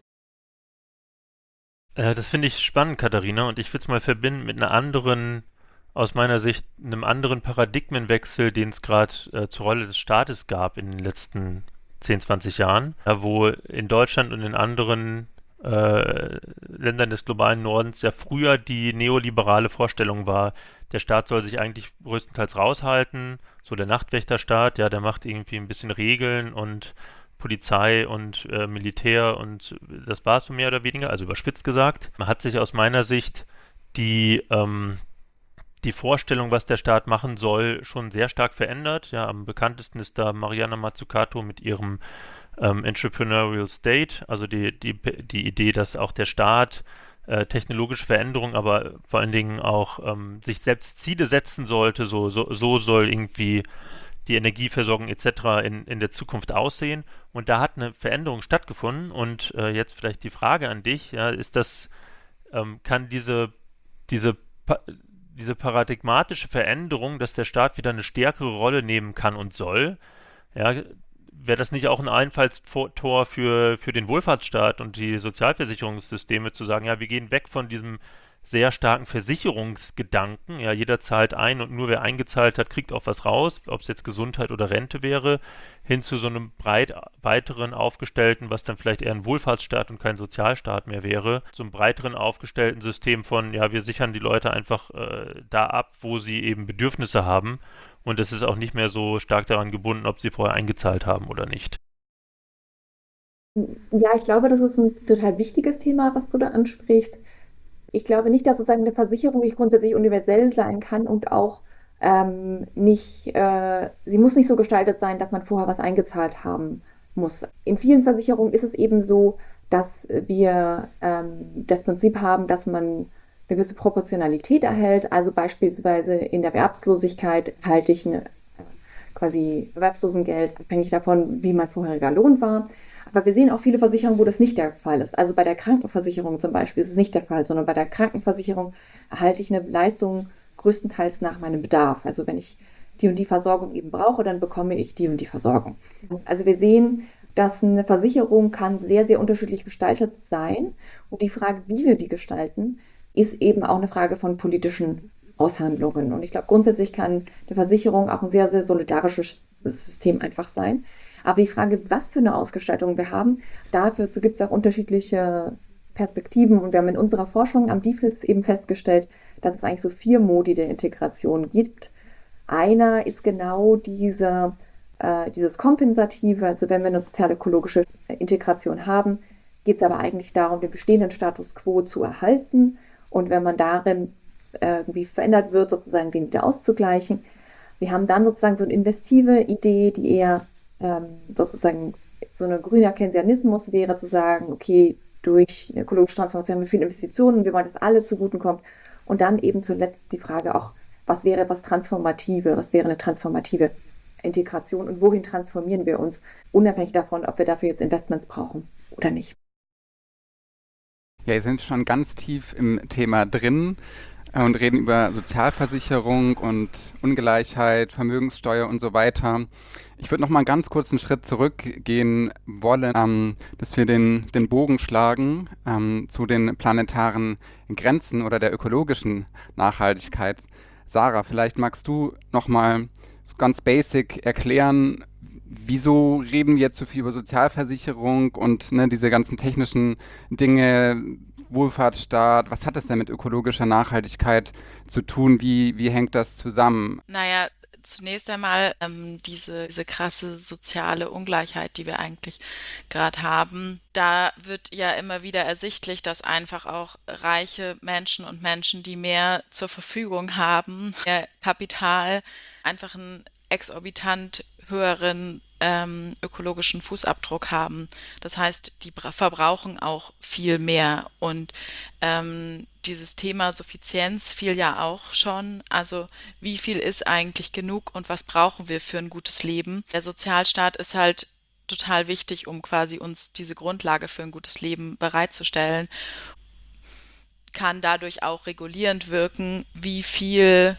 Das finde ich spannend, Katharina, und ich würde es mal verbinden mit einer anderen, aus meiner Sicht, einem anderen Paradigmenwechsel, den es gerade zur Rolle des Staates gab in den letzten 10, 20 Jahren, wo in Deutschland und in anderen Ländern des globalen Nordens ja früher die neoliberale Vorstellung war, der Staat soll sich eigentlich größtenteils raushalten, so der Nachtwächterstaat, ja, der macht irgendwie ein bisschen Regeln und Polizei und Militär und das war es so mehr oder weniger, also überspitzt gesagt. Man hat sich aus meiner Sicht die Vorstellung, was der Staat machen soll, schon sehr stark verändert. Ja, am bekanntesten ist da Mariana Mazzucato mit ihrem Entrepreneurial State, also die Idee, dass auch der Staat technologische Veränderungen, aber vor allen Dingen auch sich selbst Ziele setzen sollte, so soll irgendwie die Energieversorgung etc. in der Zukunft aussehen. Und da hat eine Veränderung stattgefunden. Und jetzt vielleicht die Frage an dich, ja, ist das, kann diese paradigmatische Veränderung, dass der Staat wieder eine stärkere Rolle nehmen kann und soll, ja, wäre das nicht auch ein Einfallstor für den Wohlfahrtsstaat und die Sozialversicherungssysteme zu sagen, ja, wir gehen weg von diesem sehr starken Versicherungsgedanken, ja, jeder zahlt ein und nur wer eingezahlt hat, kriegt auch was raus, ob es jetzt Gesundheit oder Rente wäre, hin zu so einem breiteren aufgestellten, was dann vielleicht eher ein Wohlfahrtsstaat und kein Sozialstaat mehr wäre, so einem breiteren aufgestellten System von, ja, wir sichern die Leute einfach da ab, wo sie eben Bedürfnisse haben und es ist auch nicht mehr so stark daran gebunden, ob sie vorher eingezahlt haben oder nicht. Ja, ich glaube, das ist ein total wichtiges Thema, was du da ansprichst. Ich glaube nicht, dass sozusagen eine Versicherung nicht grundsätzlich universell sein kann und auch nicht, sie muss nicht so gestaltet sein, dass man vorher was eingezahlt haben muss. In vielen Versicherungen ist es eben so, dass wir das Prinzip haben, dass man eine gewisse Proportionalität erhält. Also beispielsweise in der Erwerbslosigkeit erhalte ich quasi Erwerbslosengeld, abhängig davon, wie mein vorheriger Lohn war. Aber wir sehen auch viele Versicherungen, wo das nicht der Fall ist. Also bei der Krankenversicherung zum Beispiel ist es nicht der Fall, sondern bei der Krankenversicherung erhalte ich eine Leistung größtenteils nach meinem Bedarf. Also wenn ich die und die Versorgung eben brauche, dann bekomme ich die und die Versorgung. Also wir sehen, dass eine Versicherung kann sehr, sehr unterschiedlich gestaltet sein. Und die Frage, wie wir die gestalten, ist eben auch eine Frage von politischen Aushandlungen. Und ich glaube, grundsätzlich kann eine Versicherung auch ein sehr, sehr solidarisches System einfach sein. Aber die Frage, was für eine Ausgestaltung wir haben, dafür gibt es auch unterschiedliche Perspektiven. Und wir haben in unserer Forschung am DIFIS eben festgestellt, dass es eigentlich so 4 Modi der Integration gibt. Einer ist genau dieses Kompensative, also wenn wir eine sozial-ökologische Integration haben, geht es aber eigentlich darum, den bestehenden Status quo zu erhalten und wenn man darin irgendwie verändert wird, sozusagen den wieder auszugleichen. Wir haben dann sozusagen so eine investive Idee, die eher sozusagen so ein grüner Keynesianismus wäre, zu sagen, okay, durch eine ökologische Transformation haben wir viele Investitionen, wir wollen, dass alle zugutekommt. Und dann eben zuletzt die Frage auch, was wäre eine transformative Integration und wohin transformieren wir uns, unabhängig davon, ob wir dafür jetzt Investments brauchen oder nicht. Ja, wir sind schon ganz tief im Thema drin und reden über Sozialversicherung und Ungleichheit, Vermögenssteuer und so weiter. Ich würde noch mal einen ganz kurzen Schritt zurückgehen wollen, dass wir den Bogen schlagen zu den planetaren Grenzen oder der ökologischen Nachhaltigkeit. Sarah, vielleicht magst du noch mal so ganz basic erklären, wieso reden wir jetzt so viel über Sozialversicherung und diese ganzen technischen Dinge, Wohlfahrtsstaat, was hat das denn mit ökologischer Nachhaltigkeit zu tun? Wie hängt das zusammen? Naja, zunächst einmal diese krasse soziale Ungleichheit, die wir eigentlich gerade haben. Da wird ja immer wieder ersichtlich, dass einfach auch reiche Menschen und Menschen, die mehr zur Verfügung haben, mehr Kapital, einfach einen exorbitant höheren ökologischen Fußabdruck haben. Das heißt, die verbrauchen auch viel mehr. Und dieses Thema Suffizienz fiel ja auch schon. Also wie viel ist eigentlich genug und was brauchen wir für ein gutes Leben? Der Sozialstaat ist halt total wichtig, um quasi uns diese Grundlage für ein gutes Leben bereitzustellen. Kann dadurch auch regulierend wirken, wie viel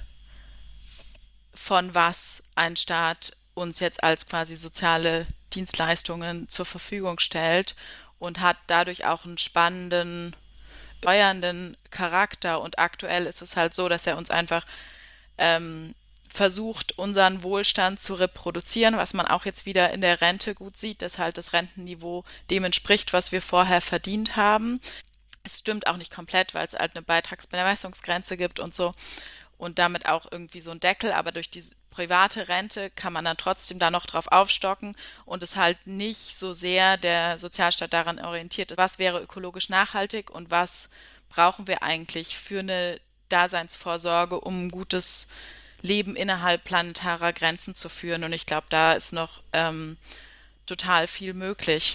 von was ein Staat uns jetzt als quasi soziale Dienstleistungen zur Verfügung stellt und hat dadurch auch einen spannenden, steuernden Charakter. Und aktuell ist es halt so, dass er uns einfach versucht, unseren Wohlstand zu reproduzieren, was man auch jetzt wieder in der Rente gut sieht, dass halt das Rentenniveau dem entspricht, was wir vorher verdient haben. Es stimmt auch nicht komplett, weil es halt eine Beitragsbemessungsgrenze gibt und so und damit auch irgendwie so ein Deckel, aber durch die private Rente kann man dann trotzdem da noch drauf aufstocken und es halt nicht so sehr der Sozialstaat daran orientiert ist, was wäre ökologisch nachhaltig und was brauchen wir eigentlich für eine Daseinsvorsorge, um ein gutes Leben innerhalb planetarer Grenzen zu führen. Und ich glaube, da ist noch total viel möglich.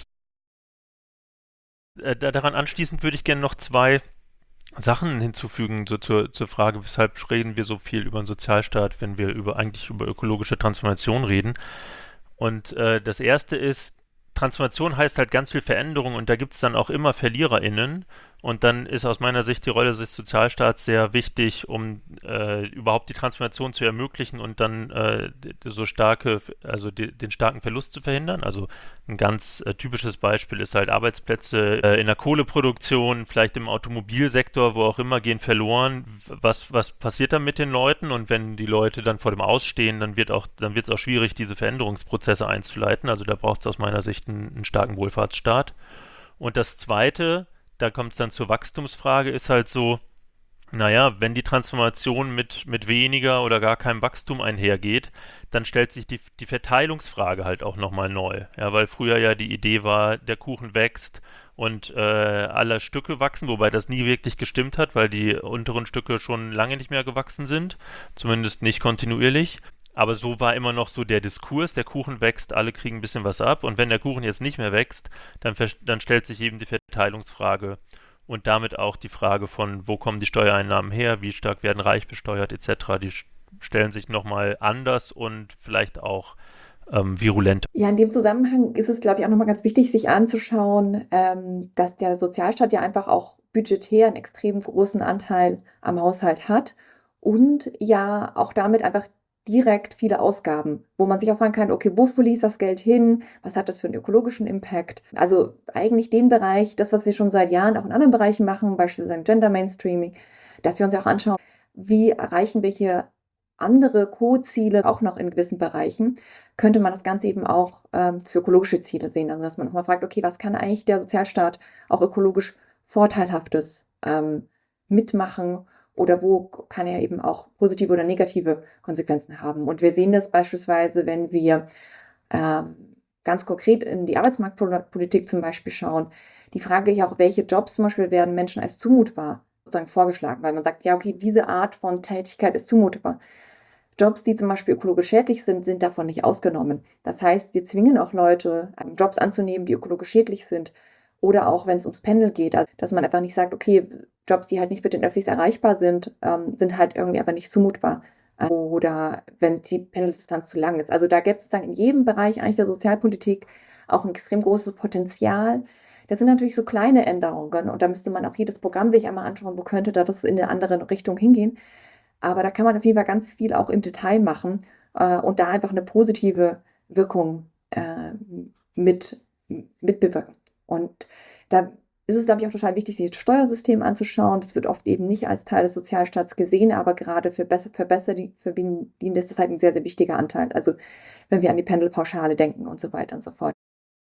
Daran anschließend würde ich gerne noch zwei Sachen hinzufügen, so zur Frage, weshalb reden wir so viel über einen Sozialstaat, wenn wir eigentlich über ökologische Transformation reden. Und das erste ist, Transformation heißt halt ganz viel Veränderung und da gibt es dann auch immer VerliererInnen. Und dann ist aus meiner Sicht die Rolle des Sozialstaats sehr wichtig, um überhaupt die Transformation zu ermöglichen und dann den starken Verlust zu verhindern. Also ein ganz typisches Beispiel ist halt Arbeitsplätze in der Kohleproduktion, vielleicht im Automobilsektor, wo auch immer, gehen verloren. Was passiert dann mit den Leuten? Und wenn die Leute dann vor dem Ausstehen, dann wird es auch schwierig, diese Veränderungsprozesse einzuleiten. Also da braucht es aus meiner Sicht einen starken Wohlfahrtsstaat. Und das Zweite, da kommt es dann zur Wachstumsfrage, ist halt so, naja, wenn die Transformation mit weniger oder gar keinem Wachstum einhergeht, dann stellt sich die Verteilungsfrage halt auch nochmal neu. Ja, weil früher ja die Idee war, der Kuchen wächst und alle Stücke wachsen, wobei das nie wirklich gestimmt hat, weil die unteren Stücke schon lange nicht mehr gewachsen sind, zumindest nicht kontinuierlich. Aber so war immer noch so der Diskurs, der Kuchen wächst, alle kriegen ein bisschen was ab. Und wenn der Kuchen jetzt nicht mehr wächst, dann stellt sich eben die Verteilungsfrage und damit auch die Frage von, wo kommen die Steuereinnahmen her, wie stark werden reich besteuert etc. Die stellen sich nochmal anders und vielleicht auch virulenter. Ja, in dem Zusammenhang ist es, glaube ich, auch nochmal ganz wichtig, sich anzuschauen, dass der Sozialstaat ja einfach auch budgetär einen extrem großen Anteil am Haushalt hat und ja auch damit einfach direkt viele Ausgaben, wo man sich auch fragen kann, okay, wo fließt das Geld hin? Was hat das für einen ökologischen Impact? Also eigentlich den Bereich, das, was wir schon seit Jahren auch in anderen Bereichen machen, beispielsweise Gender Mainstreaming, dass wir uns auch anschauen, wie erreichen wir hier andere Co-Ziele auch noch in gewissen Bereichen, könnte man das Ganze eben auch für ökologische Ziele sehen. Also dass man auch mal fragt, okay, was kann eigentlich der Sozialstaat auch ökologisch Vorteilhaftes mitmachen? Oder wo kann er eben auch positive oder negative Konsequenzen haben? Und wir sehen das beispielsweise, wenn wir ganz konkret in die Arbeitsmarktpolitik zum Beispiel schauen. Die Frage ist ja auch, welche Jobs zum Beispiel werden Menschen als zumutbar sozusagen vorgeschlagen, weil man sagt, ja, okay, diese Art von Tätigkeit ist zumutbar. Jobs, die zum Beispiel ökologisch schädlich sind, sind davon nicht ausgenommen. Das heißt, wir zwingen auch Leute, Jobs anzunehmen, die ökologisch schädlich sind. Oder auch, wenn es ums Pendeln geht, also, dass man einfach nicht sagt, okay, Jobs, die halt nicht mit den Öffis erreichbar sind, sind halt irgendwie einfach nicht zumutbar. Oder wenn die Pendeldistanz zu lang ist. Also da gibt es sozusagen in jedem Bereich eigentlich der Sozialpolitik auch ein extrem großes Potenzial. Das sind natürlich so kleine Änderungen und da müsste man auch jedes Programm sich einmal anschauen, wo könnte da das in eine andere Richtung hingehen. Aber da kann man auf jeden Fall ganz viel auch im Detail machen und da einfach eine positive Wirkung mitbewirken. Und da ist es, glaube ich, auch total wichtig, sich das Steuersystem anzuschauen. Das wird oft eben nicht als Teil des Sozialstaats gesehen, aber gerade für Besserverdienende ist das halt ein sehr, sehr wichtiger Anteil. Also wenn wir an die Pendelpauschale denken und so weiter und so fort.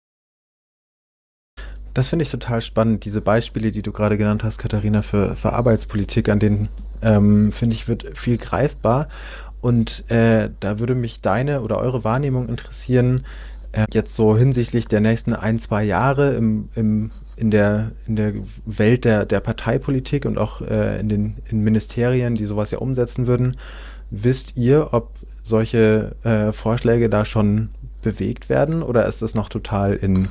Das finde ich total spannend, diese Beispiele, die du gerade genannt hast, Katharina, für Arbeitspolitik, an denen, finde ich, wird viel greifbar. Und da würde mich deine oder eure Wahrnehmung interessieren, jetzt so hinsichtlich der nächsten 1-2 Jahre in der Welt der Parteipolitik und auch in Ministerien, die sowas ja umsetzen würden. Wisst ihr, ob solche Vorschläge da schon bewegt werden oder ist das noch total in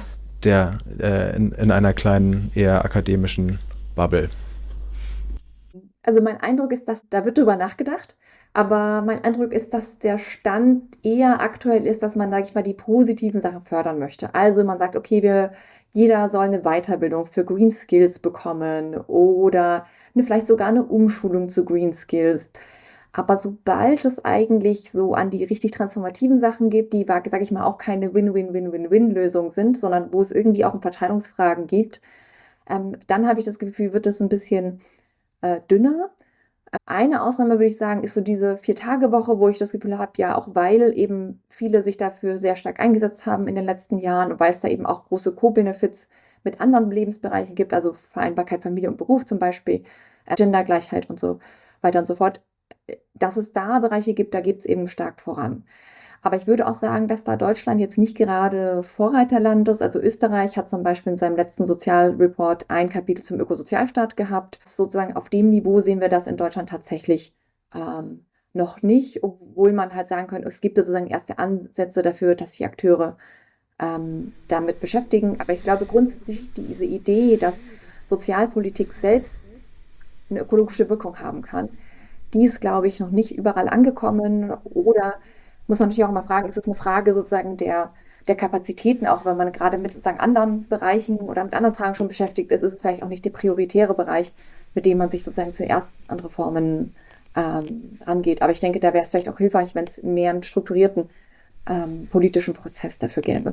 einer kleinen, eher akademischen Bubble? Also mein Eindruck ist, dass da wird drüber nachgedacht, aber mein Eindruck ist, dass der Stand eher aktuell ist, dass man, sage ich mal, die positiven Sachen fördern möchte. Also man sagt, okay, jeder soll eine Weiterbildung für Green Skills bekommen oder vielleicht sogar eine Umschulung zu Green Skills. Aber sobald es eigentlich so an die richtig transformativen Sachen gibt, die, sage ich mal, auch keine Win-Win-Win-Win-Win-Lösung sind, sondern wo es irgendwie auch um Verteilungsfragen gibt, dann habe ich das Gefühl, wird es ein bisschen dünner. Eine Ausnahme, würde ich sagen, ist so diese 4-Tage-Woche, wo ich das Gefühl habe, ja, auch weil eben viele sich dafür sehr stark eingesetzt haben in den letzten Jahren und weil es da eben auch große Co-Benefits mit anderen Lebensbereichen gibt, also Vereinbarkeit Familie und Beruf zum Beispiel, Gendergleichheit und so weiter und so fort, dass es da Bereiche gibt, da geht es eben stark voran. Aber ich würde auch sagen, dass da Deutschland jetzt nicht gerade Vorreiterland ist. Also Österreich hat zum Beispiel in seinem letzten Sozialreport ein Kapitel zum Ökosozialstaat gehabt. Sozusagen auf dem Niveau sehen wir das in Deutschland tatsächlich noch nicht, obwohl man halt sagen könnte, es gibt sozusagen erste Ansätze dafür, dass sich Akteure damit beschäftigen. Aber ich glaube grundsätzlich diese Idee, dass Sozialpolitik selbst eine ökologische Wirkung haben kann, die ist, glaube ich, noch nicht überall angekommen. Oder muss man natürlich auch mal fragen, ist es eine Frage sozusagen der Kapazitäten, auch wenn man gerade mit sozusagen anderen Bereichen oder mit anderen Fragen schon beschäftigt ist, ist es vielleicht auch nicht der prioritäre Bereich, mit dem man sich sozusagen zuerst an Reformen rangeht. Aber ich denke, da wäre es vielleicht auch hilfreich, wenn es mehr einen strukturierten politischen Prozess dafür gäbe.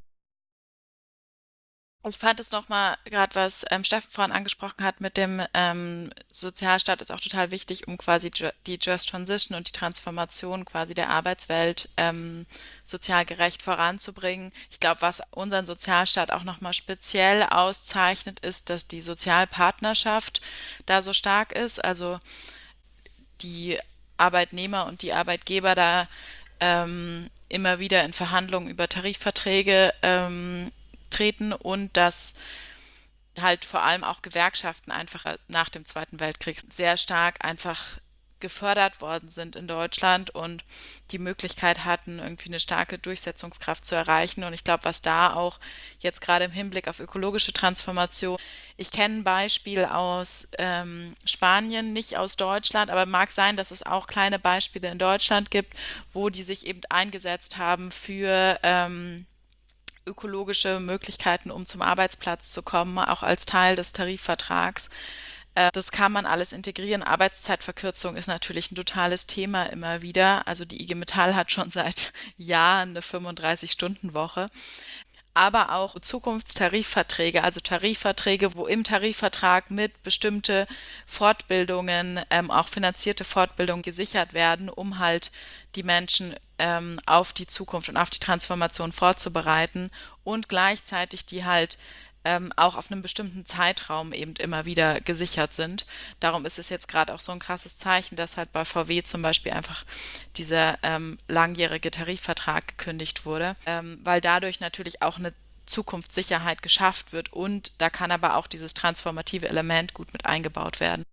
Ich fand es nochmal, gerade was Steffen vorhin angesprochen hat mit dem Sozialstaat, ist auch total wichtig, um quasi die Just Transition und die Transformation quasi der Arbeitswelt sozial gerecht voranzubringen. Ich glaube, was unseren Sozialstaat auch nochmal speziell auszeichnet, ist, dass die Sozialpartnerschaft da so stark ist. Also die Arbeitnehmer und die Arbeitgeber da immer wieder in Verhandlungen über Tarifverträge treten und dass halt vor allem auch Gewerkschaften einfach nach dem Zweiten Weltkrieg sehr stark einfach gefördert worden sind in Deutschland und die Möglichkeit hatten, irgendwie eine starke Durchsetzungskraft zu erreichen. Und ich glaube, was da auch jetzt gerade im Hinblick auf ökologische Transformation, ich kenne ein Beispiel aus Spanien, nicht aus Deutschland, aber mag sein, dass es auch kleine Beispiele in Deutschland gibt, wo die sich eben eingesetzt haben für ökologische Möglichkeiten, um zum Arbeitsplatz zu kommen, auch als Teil des Tarifvertrags. Das kann man alles integrieren. Arbeitszeitverkürzung ist natürlich ein totales Thema immer wieder. Also die IG Metall hat schon seit Jahren eine 35-Stunden-Woche. Aber auch Zukunftstarifverträge, also Tarifverträge, wo im Tarifvertrag mit bestimmte Fortbildungen, auch finanzierte Fortbildungen gesichert werden, um halt die Menschen auf die Zukunft und auf die Transformation vorzubereiten und gleichzeitig die halt auch auf einem bestimmten Zeitraum eben immer wieder gesichert sind. Darum ist es jetzt gerade auch so ein krasses Zeichen, dass halt bei VW zum Beispiel einfach dieser langjährige Tarifvertrag gekündigt wurde, weil dadurch natürlich auch eine Zukunftssicherheit geschafft wird und da kann aber auch dieses transformative Element gut mit eingebaut werden.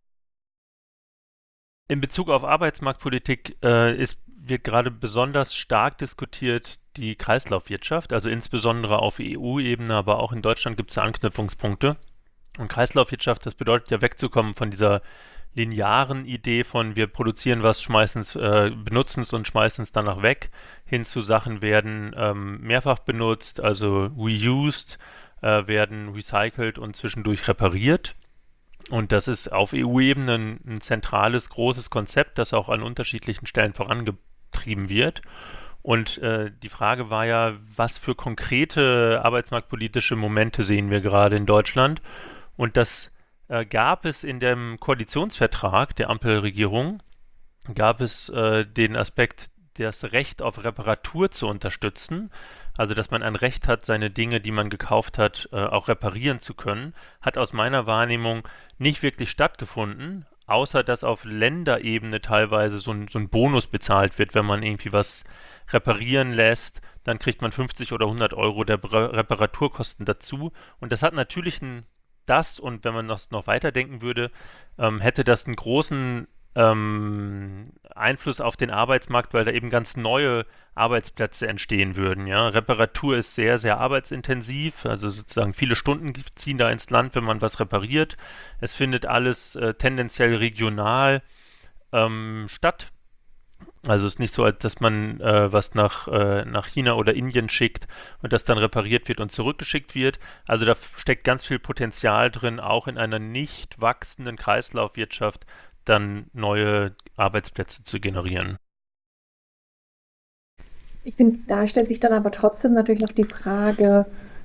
In Bezug auf Arbeitsmarktpolitik wird gerade besonders stark diskutiert die Kreislaufwirtschaft, also insbesondere auf EU-Ebene, aber auch in Deutschland gibt es Anknüpfungspunkte. Und Kreislaufwirtschaft, das bedeutet ja wegzukommen von dieser linearen Idee von wir produzieren was, benutzen es und schmeißen es danach weg, hin zu Sachen werden mehrfach benutzt, also reused, werden recycelt und zwischendurch repariert. Und das ist auf EU-Ebene ein zentrales, großes Konzept, das auch an unterschiedlichen Stellen vorangetrieben wird. Und die Frage war ja, was für konkrete arbeitsmarktpolitische Momente sehen wir gerade in Deutschland? Und das gab es in dem Koalitionsvertrag der Ampelregierung, gab es den Aspekt, das Recht auf Reparatur zu unterstützen. Also, dass man ein Recht hat, seine Dinge, die man gekauft hat, auch reparieren zu können, hat aus meiner Wahrnehmung nicht wirklich stattgefunden, außer dass auf Länderebene teilweise so ein Bonus bezahlt wird, wenn man irgendwie was reparieren lässt, dann kriegt man 50 oder 100 Euro der Reparaturkosten dazu. Und das hat natürlich und wenn man das noch weiterdenken würde, hätte das einen großen Einfluss auf den Arbeitsmarkt, weil da eben ganz neue Arbeitsplätze entstehen würden. Ja? Reparatur ist sehr, sehr arbeitsintensiv, also sozusagen viele Stunden ziehen da ins Land, wenn man was repariert. Es findet alles tendenziell regional statt. Also es ist nicht so, als dass man was nach China oder Indien schickt und das dann repariert wird und zurückgeschickt wird. Also da steckt ganz viel Potenzial drin, auch in einer nicht wachsenden Kreislaufwirtschaft dann neue Arbeitsplätze zu generieren. Ich finde, da stellt sich dann aber trotzdem natürlich noch die Frage,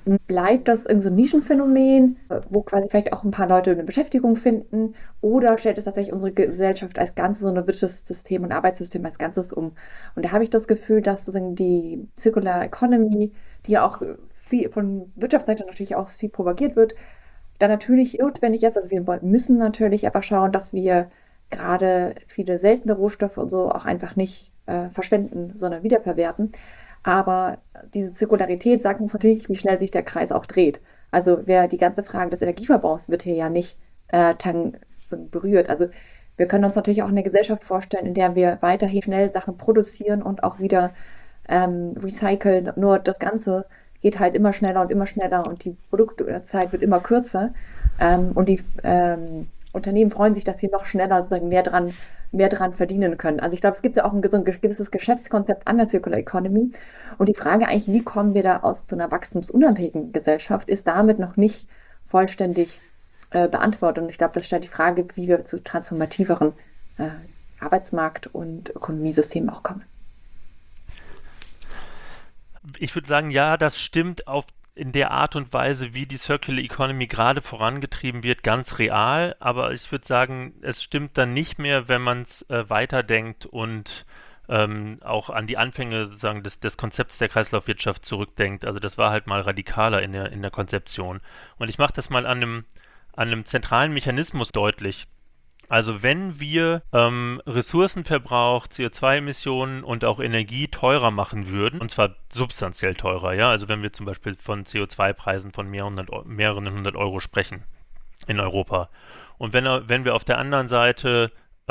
Bleibt das irgend so ein Nischenphänomen, wo quasi vielleicht auch ein paar Leute eine Beschäftigung finden? Oder stellt es tatsächlich unsere Gesellschaft als Ganzes, so ein Wirtschaftssystem und Arbeitssystem als Ganzes um? Und da habe ich das Gefühl, dass sozusagen die Circular Economy, die ja auch viel von Wirtschaftsseite natürlich auch viel propagiert wird, da natürlich notwendig ist. Also wir müssen natürlich einfach schauen, dass wir gerade viele seltene Rohstoffe und so auch einfach nicht verschwenden, sondern wiederverwerten. Aber diese Zirkularität sagt uns natürlich, wie schnell sich der Kreis auch dreht. Also die ganze Frage des Energieverbrauchs wird hier ja nicht so berührt. Also wir können uns natürlich auch eine Gesellschaft vorstellen, in der wir weiterhin schnell Sachen produzieren und auch wieder recyceln. Nur das Ganze geht halt immer schneller und die Produktzeit wird immer kürzer. Und die Unternehmen freuen sich, dass sie noch schneller sozusagen mehr dran verdienen können. Also ich glaube, es gibt ja auch so ein gewisses Geschäftskonzept an der Circular Economy. Und die Frage eigentlich, wie kommen wir da aus so einer wachstumsunabhängigen Gesellschaft, ist damit noch nicht vollständig beantwortet. Und ich glaube, das stellt die Frage, wie wir zu transformativeren Arbeitsmarkt- und Ökonomiesystemen auch kommen. Ich würde sagen, ja, das stimmt in der Art und Weise, wie die Circular Economy gerade vorangetrieben wird, ganz real. Aber ich würde sagen, es stimmt dann nicht mehr, wenn man es weiterdenkt und auch an die Anfänge sozusagen des Konzepts der Kreislaufwirtschaft zurückdenkt. Also das war halt mal radikaler in der Konzeption. Und ich mache das mal an einem zentralen Mechanismus deutlich. Also wenn wir Ressourcenverbrauch, CO2-Emissionen und auch Energie teurer machen würden, und zwar substanziell teurer, ja, also wenn wir zum Beispiel von CO2-Preisen von mehreren hundert Euro sprechen in Europa. Und wenn wir auf der anderen Seite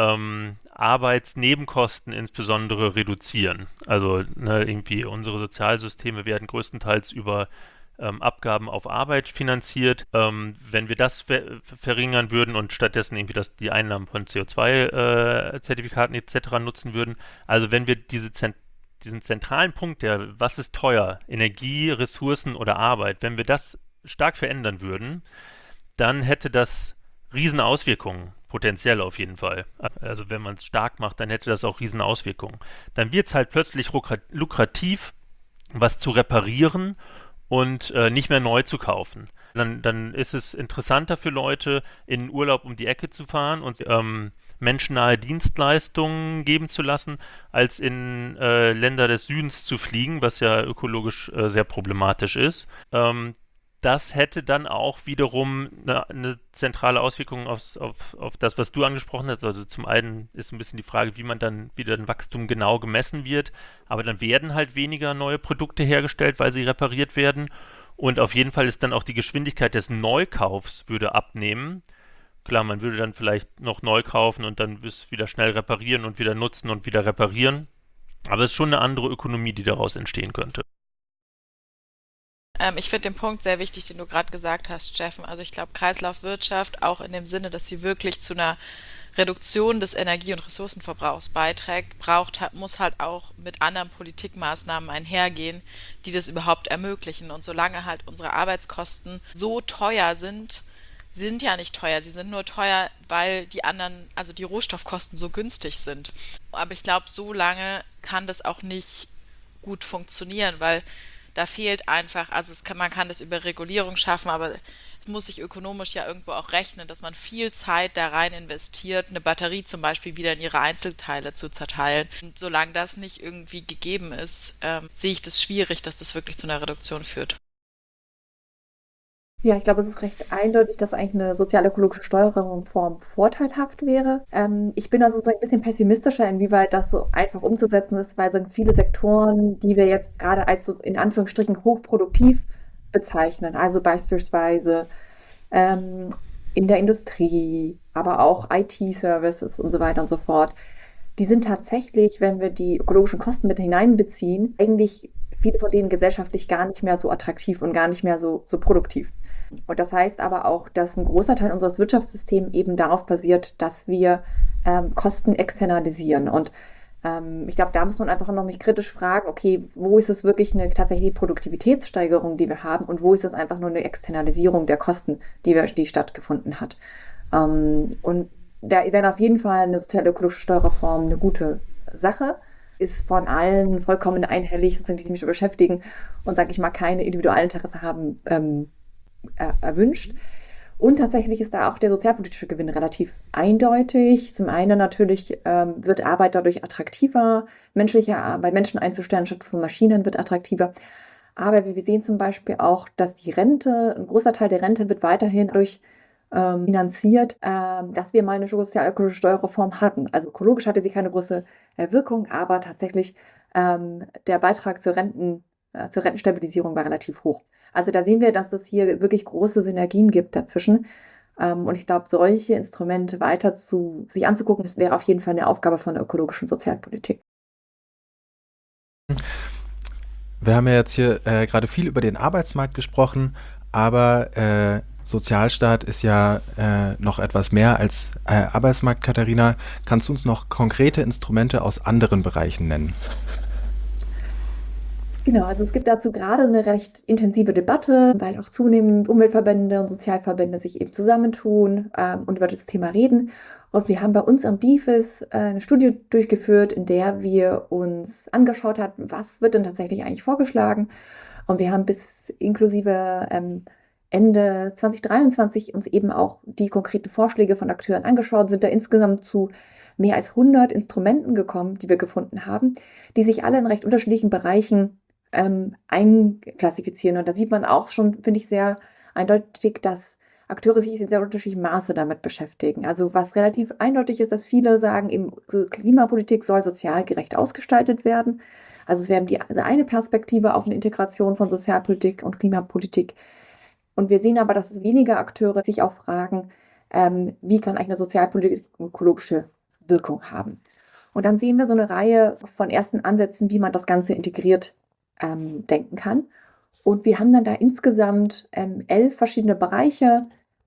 Arbeitsnebenkosten insbesondere reduzieren, also irgendwie unsere Sozialsysteme werden größtenteils über Abgaben auf Arbeit finanziert. Wenn wir das verringern würden und stattdessen irgendwie die Einnahmen von CO2-Zertifikaten etc. nutzen würden, also wenn wir diesen zentralen Punkt, was ist teuer, Energie, Ressourcen oder Arbeit, wenn wir das stark verändern würden, dann hätte das Riesenauswirkungen, potenziell auf jeden Fall. Also wenn man es stark macht, dann hätte das auch Riesenauswirkungen. Dann wird es halt plötzlich lukrativ, was zu reparieren und nicht mehr neu zu kaufen. Dann ist es interessanter für Leute, in den Urlaub um die Ecke zu fahren und menschennahe Dienstleistungen geben zu lassen, als in Länder des Südens zu fliegen, was ja ökologisch sehr problematisch ist. Das hätte dann auch wiederum eine zentrale Auswirkung auf das, was du angesprochen hast. Also zum einen ist ein bisschen die Frage, wie dann Wachstum genau gemessen wird. Aber dann werden halt weniger neue Produkte hergestellt, weil sie repariert werden. Und auf jeden Fall ist dann auch die Geschwindigkeit des Neukaufs würde abnehmen. Klar, man würde dann vielleicht noch neu kaufen und dann wieder schnell reparieren und wieder nutzen und wieder reparieren. Aber es ist schon eine andere Ökonomie, die daraus entstehen könnte. Ich finde den Punkt sehr wichtig, den du gerade gesagt hast, Steffen. Also ich glaube, Kreislaufwirtschaft auch in dem Sinne, dass sie wirklich zu einer Reduktion des Energie- und Ressourcenverbrauchs beiträgt, muss halt auch mit anderen Politikmaßnahmen einhergehen, die das überhaupt ermöglichen. Und solange halt unsere Arbeitskosten so teuer sind, sie sind ja nicht teuer, sie sind nur teuer, weil die anderen, also die Rohstoffkosten so günstig sind. Aber ich glaube, so lange kann das auch nicht gut funktionieren, weil da fehlt einfach, also man kann das über Regulierung schaffen, aber es muss sich ökonomisch ja irgendwo auch rechnen, dass man viel Zeit da rein investiert, eine Batterie zum Beispiel wieder in ihre Einzelteile zu zerteilen. Und solange das nicht irgendwie gegeben ist, sehe ich das schwierig, dass das wirklich zu einer Reduktion führt. Ja, ich glaube, es ist recht eindeutig, dass eigentlich eine sozial-ökologische Steuerungsform vorteilhaft wäre. Ich bin also so ein bisschen pessimistischer, inwieweit das so einfach umzusetzen ist, weil so viele Sektoren, die wir jetzt gerade als so in Anführungsstrichen hochproduktiv bezeichnen, also beispielsweise in der Industrie, aber auch IT-Services und so weiter und so fort, die sind tatsächlich, wenn wir die ökologischen Kosten mit hineinbeziehen, eigentlich viele von denen gesellschaftlich gar nicht mehr so attraktiv und gar nicht mehr so produktiv. Und das heißt aber auch, dass ein großer Teil unseres Wirtschaftssystems eben darauf basiert, dass wir Kosten externalisieren. Und ich glaube, da muss man einfach noch mich kritisch fragen, okay, wo ist es wirklich eine tatsächliche Produktivitätssteigerung, die wir haben, und wo ist es einfach nur eine Externalisierung der Kosten, die stattgefunden hat. Und da wäre auf jeden Fall eine sozial-ökologische Steuerreform eine gute Sache. ist von allen vollkommen einhellig, sozusagen, die sich damit beschäftigen und, sage ich mal, keine Individualinteresse haben, erwünscht. Und tatsächlich ist da auch der sozialpolitische Gewinn relativ eindeutig. Zum einen natürlich wird Arbeit dadurch attraktiver, menschliche Arbeit, Menschen einzustellen statt von Maschinen wird attraktiver. Aber wir sehen zum Beispiel auch, dass die Rente, ein großer Teil der Rente wird weiterhin durch finanziert, dass wir mal eine sozialökologische Steuerreform hatten. Also ökologisch hatte sie keine große Wirkung, aber tatsächlich der Beitrag zur Rentenstabilisierung war relativ hoch. Also da sehen wir, dass es hier wirklich große Synergien gibt dazwischen. Und ich glaube, solche Instrumente weiter sich anzugucken, das wäre auf jeden Fall eine Aufgabe von der ökologischen Sozialpolitik. Wir haben ja jetzt hier gerade viel über den Arbeitsmarkt gesprochen, aber Sozialstaat ist ja noch etwas mehr als Arbeitsmarkt. Katharina, kannst du uns noch konkrete Instrumente aus anderen Bereichen nennen? Genau, also es gibt dazu gerade eine recht intensive Debatte, weil auch zunehmend Umweltverbände und Sozialverbände sich eben zusammentun und über das Thema reden. Und wir haben bei uns am DIFIS eine Studie durchgeführt, in der wir uns angeschaut haben, was wird denn tatsächlich eigentlich vorgeschlagen. Und wir haben bis inklusive Ende 2023 uns eben auch die konkreten Vorschläge von Akteuren angeschaut, sind da insgesamt zu mehr als 100 Instrumenten gekommen, die wir gefunden haben, die sich alle in recht unterschiedlichen Bereichen einklassifizieren. Und da sieht man auch schon, finde ich, sehr eindeutig, dass Akteure sich in sehr unterschiedlichem Maße damit beschäftigen. Also was relativ eindeutig ist, dass viele sagen, eben so Klimapolitik soll sozial gerecht ausgestaltet werden. Also es wäre eine Perspektive auf eine Integration von Sozialpolitik und Klimapolitik. Und wir sehen aber, dass es weniger Akteure sich auch fragen, wie kann eigentlich eine Sozialpolitik ökologische Wirkung haben. Und dann sehen wir so eine Reihe von ersten Ansätzen, wie man das Ganze integriert denken kann. Und wir haben dann da insgesamt 11 verschiedene Bereiche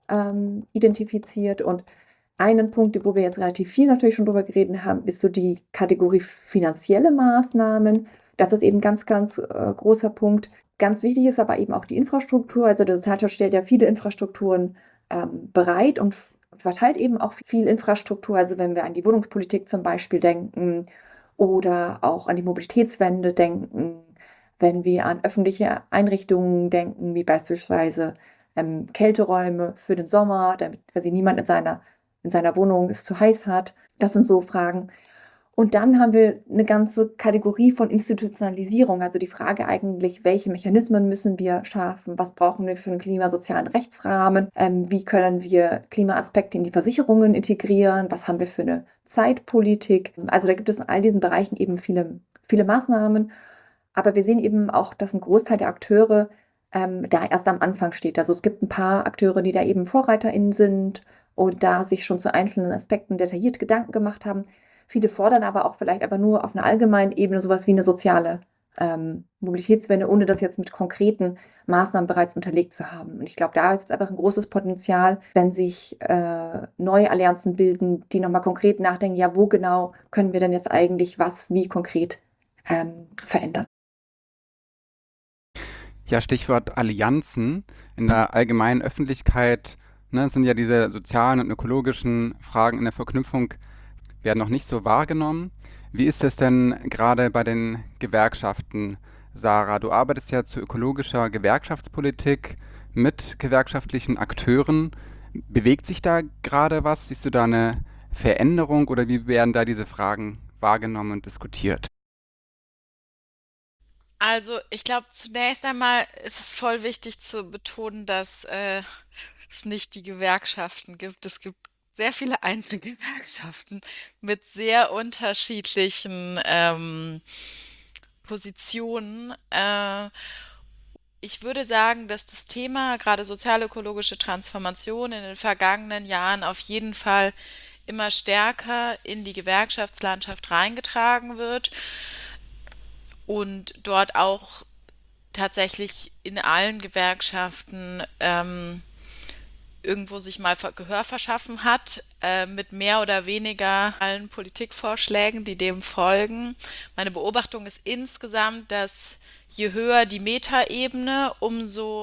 identifiziert. Und einen Punkt, wo wir jetzt relativ viel natürlich schon drüber geredet haben, ist so die Kategorie finanzielle Maßnahmen. Das ist eben ganz, ganz großer Punkt. Ganz wichtig ist aber eben auch die Infrastruktur. Also der Sozialstaat stellt ja viele Infrastrukturen bereit und verteilt eben auch viel Infrastruktur. Also wenn wir an die Wohnungspolitik zum Beispiel denken oder auch an die Mobilitätswende denken, wenn wir an öffentliche Einrichtungen denken, wie beispielsweise Kälteräume für den Sommer, damit quasi niemand in seiner Wohnung es zu heiß hat. Das sind so Fragen. Und dann haben wir eine ganze Kategorie von Institutionalisierung, also die Frage eigentlich, welche Mechanismen müssen wir schaffen, was brauchen wir für einen klimasozialen Rechtsrahmen, wie können wir Klimaaspekte in die Versicherungen integrieren, was haben wir für eine Zeitpolitik. Also da gibt es in all diesen Bereichen eben viele, viele Maßnahmen. Aber wir sehen eben auch, dass ein Großteil der Akteure da erst am Anfang steht. Also es gibt ein paar Akteure, die da eben VorreiterInnen sind und da sich schon zu einzelnen Aspekten detailliert Gedanken gemacht haben. Viele fordern aber auch vielleicht aber nur auf einer allgemeinen Ebene sowas wie eine soziale Mobilitätswende, ohne das jetzt mit konkreten Maßnahmen bereits unterlegt zu haben. Und ich glaube, da ist einfach ein großes Potenzial, wenn sich neue Allianzen bilden, die nochmal konkret nachdenken, ja, wo genau können wir denn jetzt eigentlich was wie konkret verändern. Ja, Stichwort Allianzen. In der allgemeinen Öffentlichkeit sind ja diese sozialen und ökologischen Fragen in der Verknüpfung werden noch nicht so wahrgenommen. Wie ist es denn gerade bei den Gewerkschaften, Sarah? Du arbeitest ja zu ökologischer Gewerkschaftspolitik mit gewerkschaftlichen Akteuren. Bewegt sich da gerade was? Siehst du da eine Veränderung oder wie werden da diese Fragen wahrgenommen und diskutiert? Also, ich glaube, zunächst einmal ist es voll wichtig zu betonen, dass es nicht die Gewerkschaften gibt. Es gibt sehr viele Einzelgewerkschaften mit sehr unterschiedlichen Positionen. Ich würde sagen, dass das Thema gerade sozialökologische Transformation in den vergangenen Jahren auf jeden Fall immer stärker in die Gewerkschaftslandschaft reingetragen wird und dort auch tatsächlich in allen Gewerkschaften irgendwo sich mal Gehör verschaffen hat, mit mehr oder weniger allen Politikvorschlägen, die dem folgen. Meine Beobachtung ist insgesamt, dass je höher die Metaebene, umso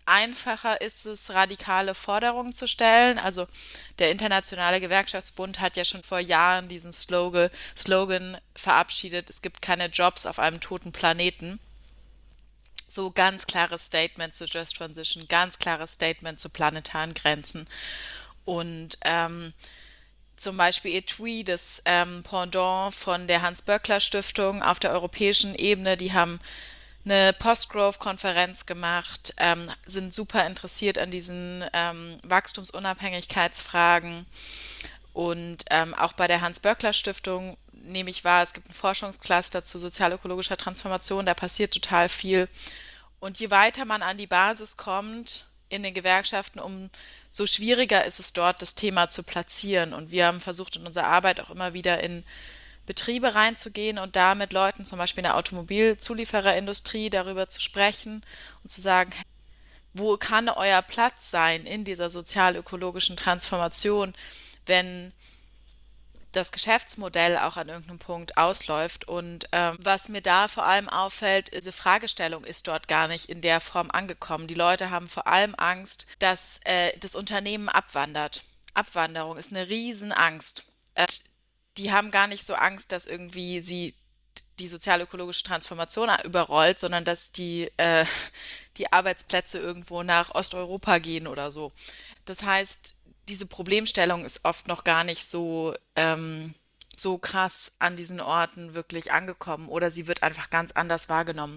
einfacher ist es, radikale Forderungen zu stellen. Also der Internationale Gewerkschaftsbund hat ja schon vor Jahren diesen Slogan verabschiedet, es gibt keine Jobs auf einem toten Planeten. So ganz klares Statement zu Just Transition, ganz klares Statement zu planetaren Grenzen. Und zum Beispiel ETUI, das Pendant von der Hans-Böckler-Stiftung auf der europäischen Ebene, die haben eine Post-Growth-Konferenz gemacht, sind super interessiert an diesen Wachstumsunabhängigkeitsfragen. Und auch bei der Hans-Böckler-Stiftung nehme ich wahr, es gibt einen Forschungscluster zu sozial-ökologischer Transformation, da passiert total viel. Und je weiter man an die Basis kommt in den Gewerkschaften, umso schwieriger ist es dort, das Thema zu platzieren. Und wir haben versucht, in unserer Arbeit auch immer wieder in Betriebe reinzugehen und da mit Leuten, zum Beispiel in der Automobilzuliefererindustrie, darüber zu sprechen und zu sagen, wo kann euer Platz sein in dieser sozial-ökologischen Transformation, wenn das Geschäftsmodell auch an irgendeinem Punkt ausläuft. Und was mir da vor allem auffällt, diese Fragestellung ist dort gar nicht in der Form angekommen. Die Leute haben vor allem Angst, dass das Unternehmen abwandert. Abwanderung ist eine Riesenangst. Die haben gar nicht so Angst, dass irgendwie sie die sozial-ökologische Transformation überrollt, sondern dass die Arbeitsplätze irgendwo nach Osteuropa gehen oder so. Das heißt, diese Problemstellung ist oft noch gar nicht so krass an diesen Orten wirklich angekommen oder sie wird einfach ganz anders wahrgenommen.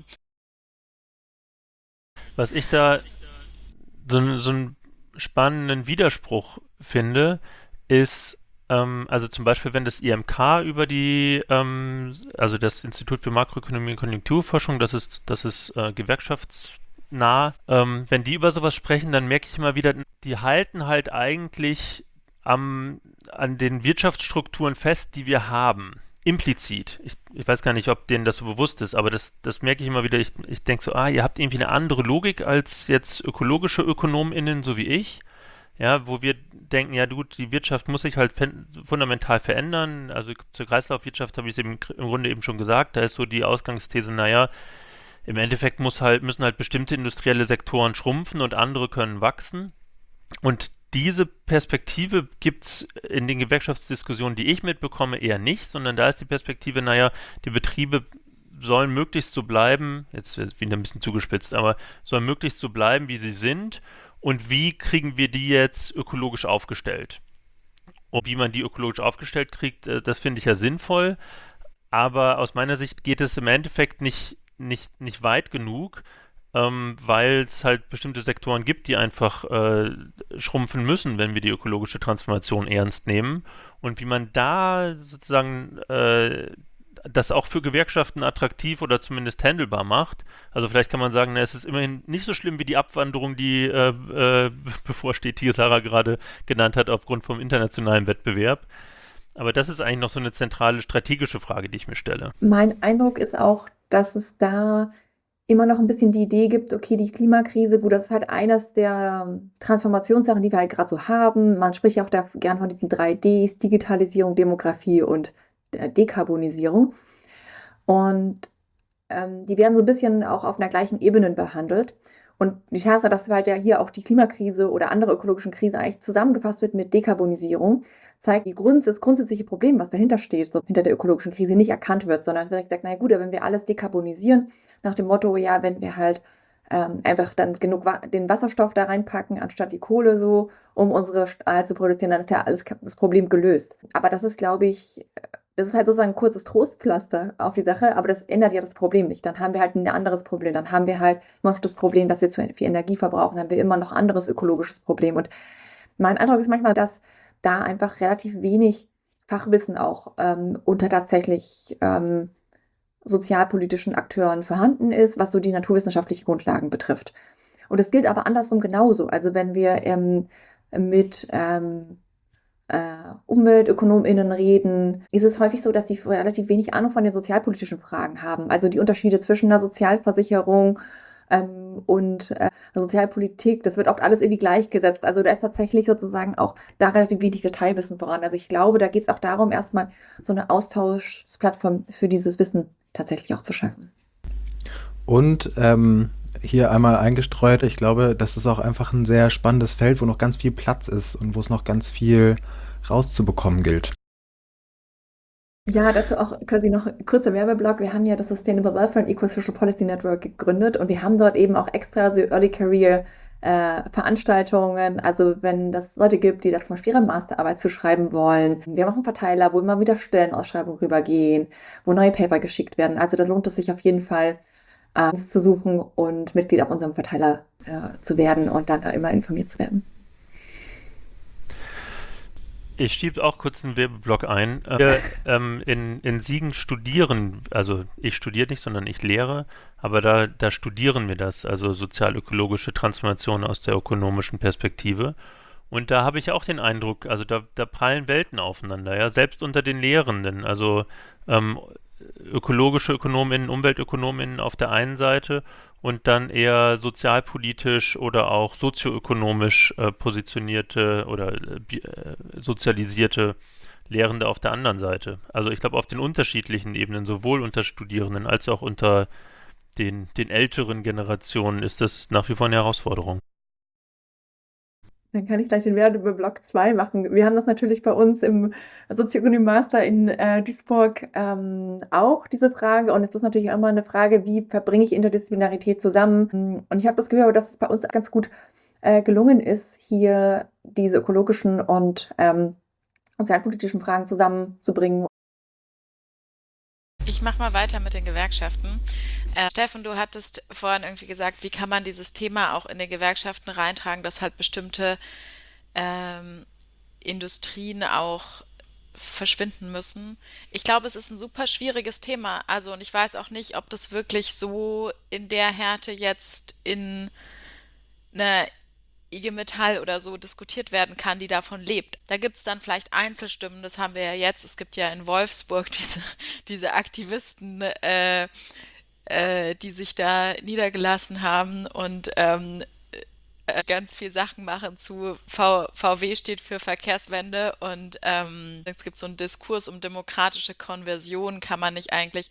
Was ich da so einen spannenden Widerspruch finde, ist, also zum Beispiel, wenn das IMK über die, also das Institut für Makroökonomie und Konjunkturforschung, das ist gewerkschaftsnah, wenn die über sowas sprechen, dann merke ich immer wieder, die halten halt eigentlich an den Wirtschaftsstrukturen fest, die wir haben. Implizit. Ich weiß gar nicht, ob denen das so bewusst ist, aber das merke ich immer wieder. Ich denke so, ihr habt irgendwie eine andere Logik als jetzt ökologische ÖkonomInnen, so wie ich. Ja, wo wir denken, ja gut, die Wirtschaft muss sich halt fundamental verändern. Also zur Kreislaufwirtschaft habe ich es im Grunde eben schon gesagt. Da ist so die Ausgangsthese, naja, im Endeffekt müssen halt bestimmte industrielle Sektoren schrumpfen und andere können wachsen. Und diese Perspektive gibt es in den Gewerkschaftsdiskussionen, die ich mitbekomme, eher nicht, sondern da ist die Perspektive, naja, die Betriebe sollen möglichst so bleiben, jetzt wieder ein bisschen zugespitzt, aber sollen möglichst so bleiben, wie sie sind. Und wie kriegen wir die jetzt ökologisch aufgestellt? Und wie man die ökologisch aufgestellt kriegt, das finde ich ja sinnvoll. Aber aus meiner Sicht geht es im Endeffekt nicht weit genug, weil es halt bestimmte Sektoren gibt, die einfach schrumpfen müssen, wenn wir die ökologische Transformation ernst nehmen. Und wie man da sozusagen das auch für Gewerkschaften attraktiv oder zumindest handelbar macht. Also vielleicht kann man sagen, na, es ist immerhin nicht so schlimm wie die Abwanderung, die bevorsteht, die Sarah gerade genannt hat, aufgrund vom internationalen Wettbewerb. Aber das ist eigentlich noch so eine zentrale strategische Frage, die ich mir stelle. Mein Eindruck ist auch, dass es da immer noch ein bisschen die Idee gibt, okay, die Klimakrise, gut, das ist halt eines der Transformationssachen, die wir halt gerade so haben. Man spricht ja auch da gern von diesen 3Ds, Digitalisierung, Demografie und Dekarbonisierung. Und die werden so ein bisschen auch auf einer gleichen Ebene behandelt. Und die Tatsache, dass halt ja hier auch die Klimakrise oder andere ökologischen Krisen eigentlich zusammengefasst wird mit Dekarbonisierung, zeigt das grundsätzliche Problem, was dahinter steht, so hinter der ökologischen Krise nicht erkannt wird, sondern es wird gesagt, naja gut, wenn wir alles dekarbonisieren, nach dem Motto, ja, wenn wir halt einfach dann genug den Wasserstoff da reinpacken, anstatt die Kohle so, um unsere Stahl zu produzieren, dann ist ja alles das Problem gelöst. Aber das ist, glaube ich, das ist halt sozusagen ein kurzes Trostpflaster auf die Sache, aber das ändert ja das Problem nicht. Dann haben wir halt ein anderes Problem. Dann haben wir halt immer noch das Problem, dass wir zu viel Energie verbrauchen. Dann haben wir immer noch ein anderes ökologisches Problem. Und mein Eindruck ist manchmal, dass da einfach relativ wenig Fachwissen auch unter tatsächlich sozialpolitischen Akteuren vorhanden ist, was so die naturwissenschaftlichen Grundlagen betrifft. Und das gilt aber andersrum genauso. Also wenn wir mit UmweltökonomInnen reden, ist es häufig so, dass sie relativ wenig Ahnung von den sozialpolitischen Fragen haben. Also die Unterschiede zwischen einer Sozialversicherung und Sozialpolitik, das wird oft alles irgendwie gleichgesetzt. Also da ist tatsächlich sozusagen auch da relativ wenig Detailwissen voran. Also ich glaube, da geht es auch darum, erstmal so eine Austauschplattform für dieses Wissen tatsächlich auch zu schaffen. Und hier einmal eingestreut. Ich glaube, das ist auch einfach ein sehr spannendes Feld, wo noch ganz viel Platz ist und wo es noch ganz viel rauszubekommen gilt. Ja, dazu auch quasi noch ein kurzer Werbeblock. Wir haben ja das Sustainable Welfare and Eco-Social Policy Network gegründet und wir haben dort eben auch extra so Early Career Veranstaltungen, also wenn das Leute gibt, die da zum Beispiel ihre Masterarbeit zu schreiben wollen. Wir haben auch einen Verteiler, wo immer wieder Stellenausschreibungen rübergehen, wo neue Paper geschickt werden. Also da lohnt es sich auf jeden Fall, uns zu suchen und Mitglied auf unserem Verteiler zu werden und dann immer informiert zu werden. Ich schiebe auch kurz einen Werbeblock ein. Wir in Siegen studieren, also ich studiere nicht, sondern ich lehre, aber da studieren wir das, also sozial-ökologische Transformation aus der ökonomischen Perspektive. Und da habe ich auch den Eindruck, also da prallen Welten aufeinander, ja, selbst unter den Lehrenden, also ähm, ökologische Ökonominnen, Umweltökonominnen auf der einen Seite und dann eher sozialpolitisch oder auch sozioökonomisch positionierte oder sozialisierte Lehrende auf der anderen Seite. Also ich glaube auf den unterschiedlichen Ebenen, sowohl unter Studierenden als auch unter den älteren Generationen ist das nach wie vor eine Herausforderung. Dann kann ich gleich den Werbeblock 2 machen. Wir haben das natürlich bei uns im Sozioökonomie Master in Duisburg auch, diese Frage. Und es ist natürlich immer eine Frage, wie verbringe ich Interdisziplinarität zusammen? Und ich habe das Gefühl, dass es bei uns ganz gut gelungen ist, hier diese ökologischen und sozialpolitischen Fragen zusammenzubringen. Ich mache mal weiter mit den Gewerkschaften. Steffen, du hattest vorhin irgendwie gesagt, wie kann man dieses Thema auch in die Gewerkschaften reintragen, dass halt bestimmte ähm, Industrien auch verschwinden müssen. Ich glaube, es ist ein super schwieriges Thema. Also, und ich weiß auch nicht, ob das wirklich so in der Härte jetzt in einer IG Metall oder so diskutiert werden kann, die davon lebt. Da gibt es dann vielleicht Einzelstimmen, das haben wir ja jetzt. Es gibt ja in Wolfsburg diese Aktivisten, die sich da niedergelassen haben und ganz viel Sachen machen zu VW steht für Verkehrswende und es gibt so einen Diskurs um demokratische Konversion, kann man nicht eigentlich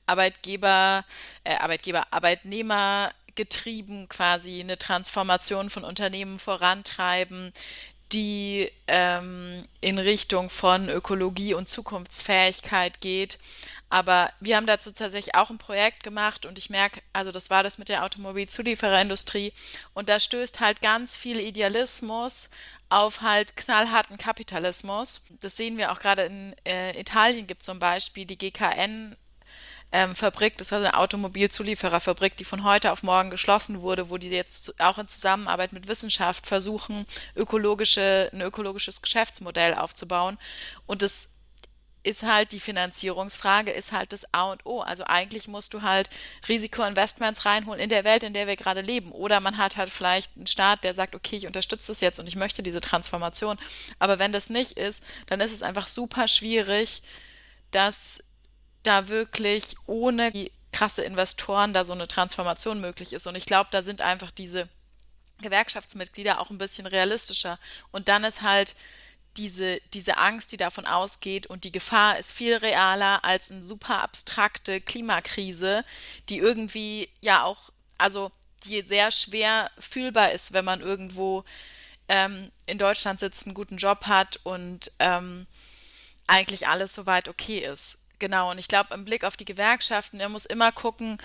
Arbeitnehmer getrieben quasi eine Transformation von Unternehmen vorantreiben, die in Richtung von Ökologie und Zukunftsfähigkeit geht. Aber wir haben dazu tatsächlich auch ein Projekt gemacht und ich merke, also das war das mit der Automobilzuliefererindustrie und da stößt halt ganz viel Idealismus auf halt knallharten Kapitalismus. Das sehen wir auch gerade in Italien gibt es zum Beispiel die GKN Fabrik, das war so eine Automobilzuliefererfabrik, die von heute auf morgen geschlossen wurde, wo die jetzt auch in Zusammenarbeit mit Wissenschaft versuchen, ein ökologisches Geschäftsmodell aufzubauen. Und das ist halt die Finanzierungsfrage, ist halt das A und O. Also eigentlich musst du halt Risikoinvestments reinholen in der Welt, in der wir gerade leben. Oder man hat halt vielleicht einen Staat, der sagt, okay, ich unterstütze das jetzt und ich möchte diese Transformation. Aber wenn das nicht ist, dann ist es einfach super schwierig, dass da wirklich ohne die krasse Investoren da so eine Transformation möglich ist. Und ich glaube, da sind einfach diese Gewerkschaftsmitglieder auch ein bisschen realistischer. Und dann ist halt diese Angst, die davon ausgeht und die Gefahr ist viel realer als eine super abstrakte Klimakrise, die irgendwie ja auch, also die sehr schwer fühlbar ist, wenn man irgendwo in Deutschland sitzt, einen guten Job hat und eigentlich alles soweit okay ist. Genau, und ich glaube, im Blick auf die Gewerkschaften, er muss immer gucken,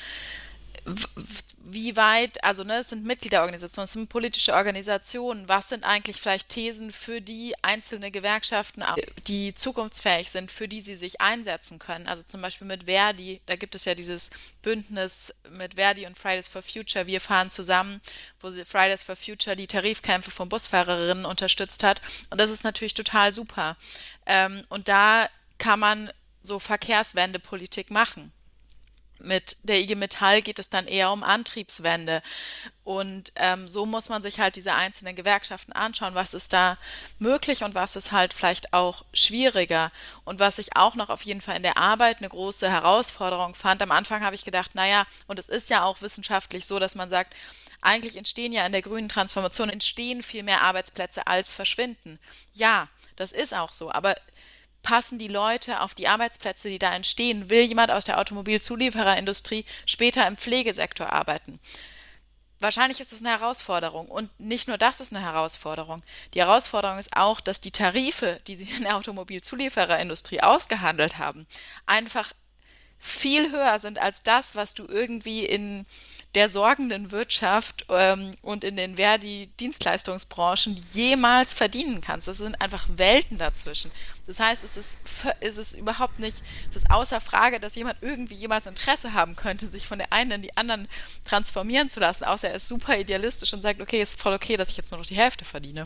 wie weit, also ne, es sind Mitgliederorganisationen, es sind politische Organisationen, was sind eigentlich vielleicht Thesen, für die einzelne Gewerkschaften, die zukunftsfähig sind, für die sie sich einsetzen können. Also zum Beispiel mit Verdi, da gibt es ja dieses Bündnis mit Verdi und Fridays for Future, wir fahren zusammen, wo Fridays for Future die Tarifkämpfe von Busfahrerinnen unterstützt hat. Und das ist natürlich total super. Und da kann man so Verkehrswendepolitik machen. Mit der IG Metall geht es dann eher um Antriebswende. Und so muss man sich halt diese einzelnen Gewerkschaften anschauen, was ist da möglich und was ist halt vielleicht auch schwieriger. Und was ich auch noch auf jeden Fall in der Arbeit eine große Herausforderung fand, am Anfang habe ich gedacht, naja, und es ist ja auch wissenschaftlich so, dass man sagt, eigentlich entstehen ja in der grünen Transformation entstehen viel mehr Arbeitsplätze als verschwinden. Ja, das ist auch so, aber passen die Leute auf die Arbeitsplätze, die da entstehen? Will jemand aus der Automobilzuliefererindustrie später im Pflegesektor arbeiten? wahrscheinlich ist es eine Herausforderung. Und nicht nur das ist eine Herausforderung. Die Herausforderung ist auch, dass die Tarife, die sie in der Automobilzuliefererindustrie ausgehandelt haben, einfach viel höher sind als das, was du irgendwie in der sorgenden Wirtschaft und in den Verdi-Dienstleistungsbranchen jemals verdienen kannst. Das sind einfach Welten dazwischen. Das heißt, es ist überhaupt nicht, es ist außer Frage, dass jemand irgendwie jemals Interesse haben könnte, sich von der einen in die anderen transformieren zu lassen, außer er ist super idealistisch und sagt, okay, ist voll okay, dass ich jetzt nur noch die Hälfte verdiene.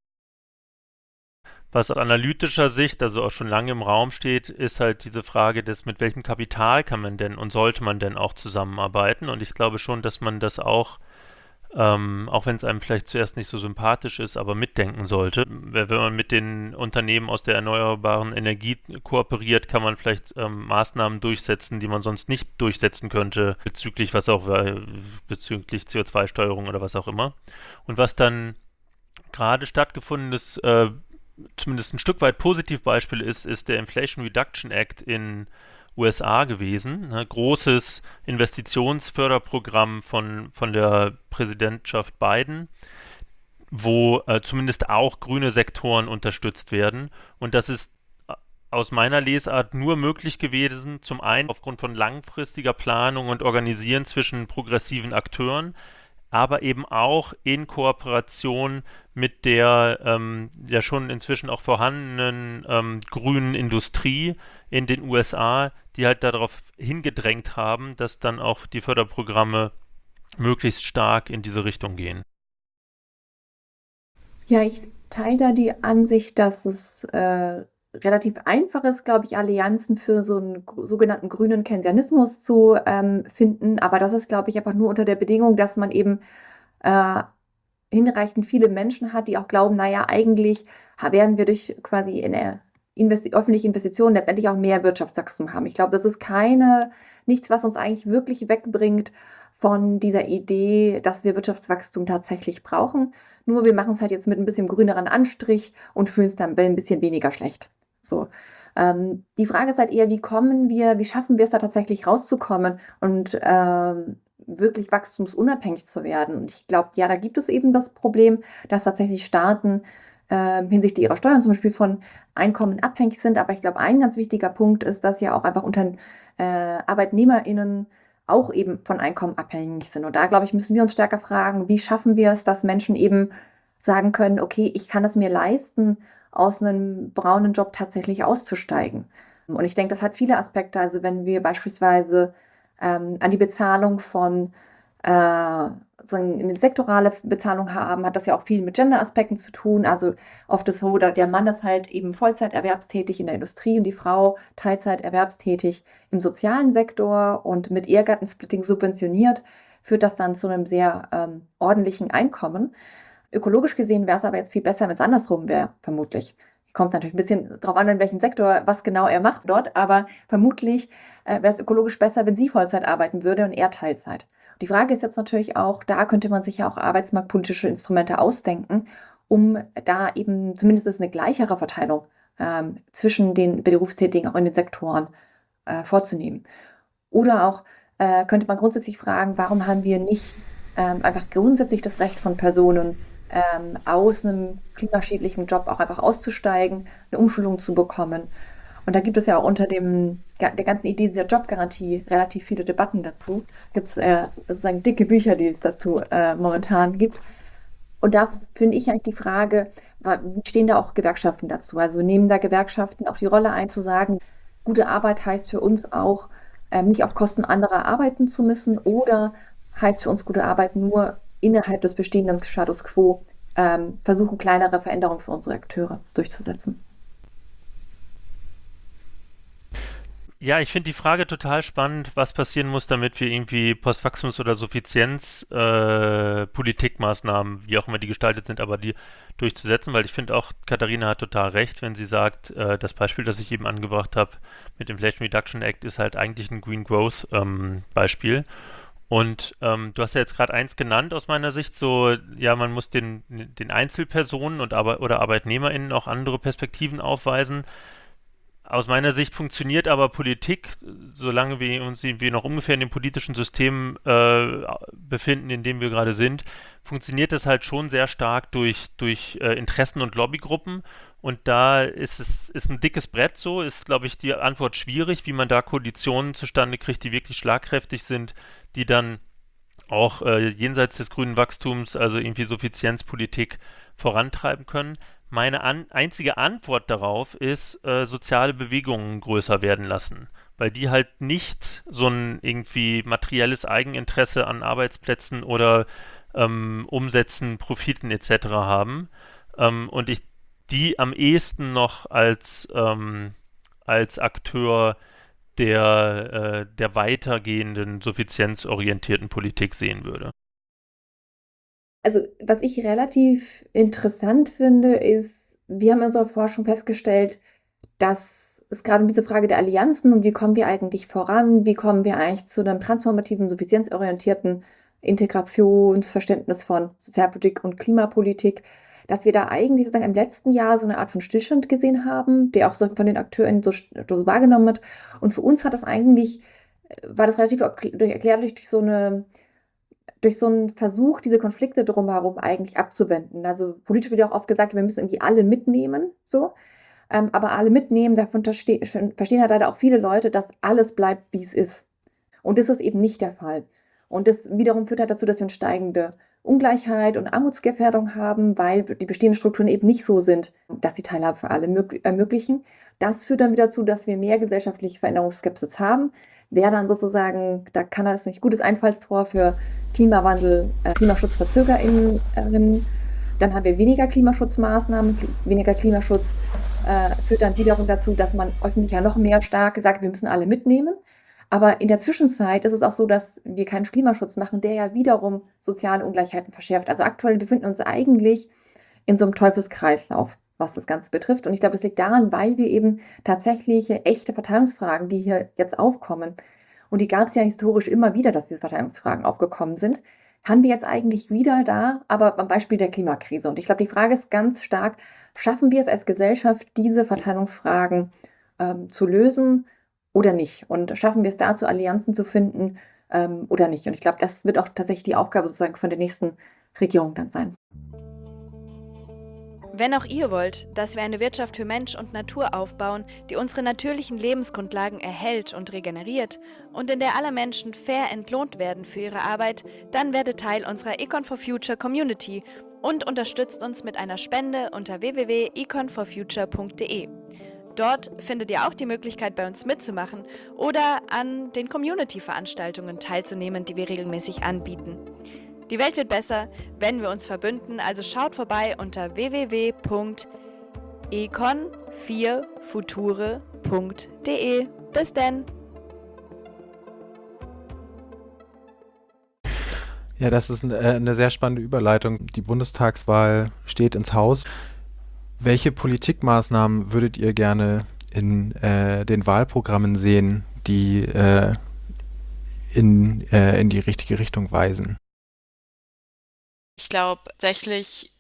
Was aus analytischer Sicht, also auch schon lange im Raum steht, ist halt diese Frage des, mit welchem Kapital kann man denn und sollte man denn auch zusammenarbeiten? Und ich glaube schon, dass man das auch wenn es einem vielleicht zuerst nicht so sympathisch ist, aber mitdenken sollte. Wenn man mit den Unternehmen aus der erneuerbaren Energie kooperiert, kann man vielleicht Maßnahmen durchsetzen, die man sonst nicht durchsetzen könnte, bezüglich bezüglich CO2-Steuerung oder was auch immer. Und was dann gerade stattgefunden ist, zumindest ein Stück weit Positivbeispiel ist der Inflation Reduction Act in USA gewesen. Ne? Großes Investitionsförderprogramm von der Präsidentschaft Biden, wo zumindest auch grüne Sektoren unterstützt werden. Und das ist aus meiner Lesart nur möglich gewesen, zum einen aufgrund von langfristiger Planung und Organisieren zwischen progressiven Akteuren, aber eben auch in Kooperation mit der ja schon inzwischen auch vorhandenen grünen Industrie in den USA, die halt darauf hingedrängt haben, dass dann auch die Förderprogramme möglichst stark in diese Richtung gehen. Ja, ich teile da die Ansicht, dass es relativ einfach ist, glaube ich, Allianzen für so einen sogenannten grünen Keynesianismus zu finden. Aber das ist, glaube ich, einfach nur unter der Bedingung, dass man eben hinreichend viele Menschen hat, die auch glauben, naja, eigentlich werden wir durch quasi in öffentliche Investitionen letztendlich auch mehr Wirtschaftswachstum haben. Ich glaube, das ist nichts, was uns eigentlich wirklich wegbringt von dieser Idee, dass wir Wirtschaftswachstum tatsächlich brauchen. Nur wir machen es halt jetzt mit ein bisschen grüneren Anstrich und fühlen es dann ein bisschen weniger schlecht. So. Die Frage ist halt eher, wie schaffen wir es da tatsächlich rauszukommen und wirklich wachstumsunabhängig zu werden? Und ich glaube, ja, da gibt es eben das Problem, dass tatsächlich Staaten hinsichtlich ihrer Steuern zum Beispiel von Einkommen abhängig sind. Aber ich glaube, ein ganz wichtiger Punkt ist, dass ja auch einfach ArbeitnehmerInnen auch eben von Einkommen abhängig sind. Und da, glaube ich, müssen wir uns stärker fragen, wie schaffen wir es, dass Menschen eben sagen können, okay, ich kann es mir leisten, aus einem braunen Job tatsächlich auszusteigen. Und ich denke, das hat viele Aspekte. Also wenn wir beispielsweise an die Bezahlung von so eine sektorale Bezahlung haben, hat das ja auch viel mit Gender-Aspekten zu tun. Also oft ist so, dass der Mann ist halt eben Vollzeiterwerbstätig in der Industrie und die Frau Teilzeiterwerbstätig im sozialen Sektor und mit Ehegattensplitting subventioniert, führt das dann zu einem sehr ordentlichen Einkommen. Ökologisch gesehen wäre es aber jetzt viel besser, wenn es andersrum wäre, vermutlich. Kommt natürlich ein bisschen drauf an, in welchem Sektor, was genau er macht dort, aber vermutlich wäre es ökologisch besser, wenn sie Vollzeit arbeiten würde und er Teilzeit. Die Frage ist jetzt natürlich auch, da könnte man sich ja auch arbeitsmarktpolitische Instrumente ausdenken, um da eben zumindest eine gleichere Verteilung zwischen den Berufstätigen auch in den Sektoren vorzunehmen. Oder auch könnte man grundsätzlich fragen, warum haben wir nicht einfach grundsätzlich das Recht von Personen, aus einem klimaschädlichen Job auch einfach auszusteigen, eine Umschulung zu bekommen. Und da gibt es ja auch unter der ganzen Idee dieser Jobgarantie relativ viele Debatten dazu. Gibt es sozusagen dicke Bücher, die es dazu momentan gibt. Und da finde ich eigentlich die Frage, wie stehen da auch Gewerkschaften dazu? Also nehmen da Gewerkschaften auch die Rolle ein, zu sagen, gute Arbeit heißt für uns auch, nicht auf Kosten anderer arbeiten zu müssen, oder heißt für uns gute Arbeit nur innerhalb des bestehenden Status quo versuchen, kleinere Veränderungen für unsere Akteure durchzusetzen. Ja, ich finde die Frage total spannend, was passieren muss, damit wir irgendwie Postwachstums- oder Suffizienzpolitikmaßnahmen, wie auch immer die gestaltet sind, aber die durchzusetzen, weil ich finde auch, Katharina hat total recht, wenn sie sagt, das Beispiel, das ich eben angebracht habe mit dem Inflation Reduction Act, ist halt eigentlich ein Green Growth Beispiel. Und du hast ja jetzt gerade eins genannt aus meiner Sicht, so, ja, man muss den Einzelpersonen oder ArbeitnehmerInnen auch andere Perspektiven aufweisen. Aus meiner Sicht funktioniert aber Politik, solange wir uns irgendwie noch ungefähr in dem politischen System befinden, in dem wir gerade sind, funktioniert das halt schon sehr stark durch Interessen- und Lobbygruppen. Und da ist ein dickes Brett so, ist, glaube ich, die Antwort schwierig, wie man da Koalitionen zustande kriegt, die wirklich schlagkräftig sind, die dann auch jenseits des grünen Wachstums, also irgendwie Suffizienzpolitik vorantreiben können. Meine einzige Antwort darauf ist, soziale Bewegungen größer werden lassen, weil die halt nicht so ein irgendwie materielles Eigeninteresse an Arbeitsplätzen oder Umsätzen, Profiten etc. haben. Und ich die am ehesten noch als Akteur der weitergehenden, suffizienzorientierten Politik sehen würde. Also, was ich relativ interessant finde, ist, wir haben in unserer Forschung festgestellt, dass es gerade um diese Frage der Allianzen und wie kommen wir eigentlich voran, wie kommen wir eigentlich zu einem transformativen, suffizienzorientierten Integrationsverständnis von Sozialpolitik und Klimapolitik, dass wir da eigentlich sozusagen im letzten Jahr so eine Art von Stillstand gesehen haben, der auch so von den Akteuren so wahrgenommen wird. Und für uns war das relativ erklärlich durch so einen Versuch, diese Konflikte drumherum eigentlich abzuwenden. Also politisch wird ja auch oft gesagt, wir müssen irgendwie alle mitnehmen, so. Aber alle mitnehmen, davon verstehen halt leider auch viele Leute, dass alles bleibt, wie es ist. Und das ist eben nicht der Fall. Und das wiederum führt halt dazu, dass wir eine steigende Ungleichheit und Armutsgefährdung haben, weil die bestehenden Strukturen eben nicht so sind, dass die Teilhabe für alle ermöglichen. Das führt dann wieder dazu, dass wir mehr gesellschaftliche Veränderungsskepsis haben. Wer dann sozusagen, da kann das nicht gutes Einfallstor für Klimawandel, KlimaschutzverzögerInnen. Dann haben wir weniger Klimaschutzmaßnahmen, weniger Klimaschutz führt dann wiederum dazu, dass man öffentlich ja noch mehr stark sagt, wir müssen alle mitnehmen. Aber in der Zwischenzeit ist es auch so, dass wir keinen Klimaschutz machen, der ja wiederum soziale Ungleichheiten verschärft. Also aktuell befinden wir uns eigentlich in so einem Teufelskreislauf, was das Ganze betrifft. Und ich glaube, das liegt daran, weil wir eben tatsächliche, echte Verteilungsfragen, die hier jetzt aufkommen, und die gab es ja historisch immer wieder, dass diese Verteilungsfragen aufgekommen sind, haben wir jetzt eigentlich wieder da, aber am Beispiel der Klimakrise. Und ich glaube, die Frage ist ganz stark, schaffen wir es als Gesellschaft, diese Verteilungsfragen zu lösen oder nicht? Und schaffen wir es dazu, Allianzen zu finden oder nicht? Und ich glaube, das wird auch tatsächlich die Aufgabe sozusagen von der nächsten Regierung dann sein. Wenn auch ihr wollt, dass wir eine Wirtschaft für Mensch und Natur aufbauen, die unsere natürlichen Lebensgrundlagen erhält und regeneriert und in der alle Menschen fair entlohnt werden für ihre Arbeit, dann werdet Teil unserer Econ for Future Community und unterstützt uns mit einer Spende unter www.econforfuture.de. Dort findet ihr auch die Möglichkeit, bei uns mitzumachen oder an den Community-Veranstaltungen teilzunehmen, die wir regelmäßig anbieten. Die Welt wird besser, wenn wir uns verbünden, also schaut vorbei unter www.econ4future.de. Bis denn! Ja, das ist eine sehr spannende Überleitung. Die Bundestagswahl steht ins Haus. Welche Politikmaßnahmen würdet ihr gerne in den Wahlprogrammen sehen, die in die richtige Richtung weisen? Ich glaube, tatsächlich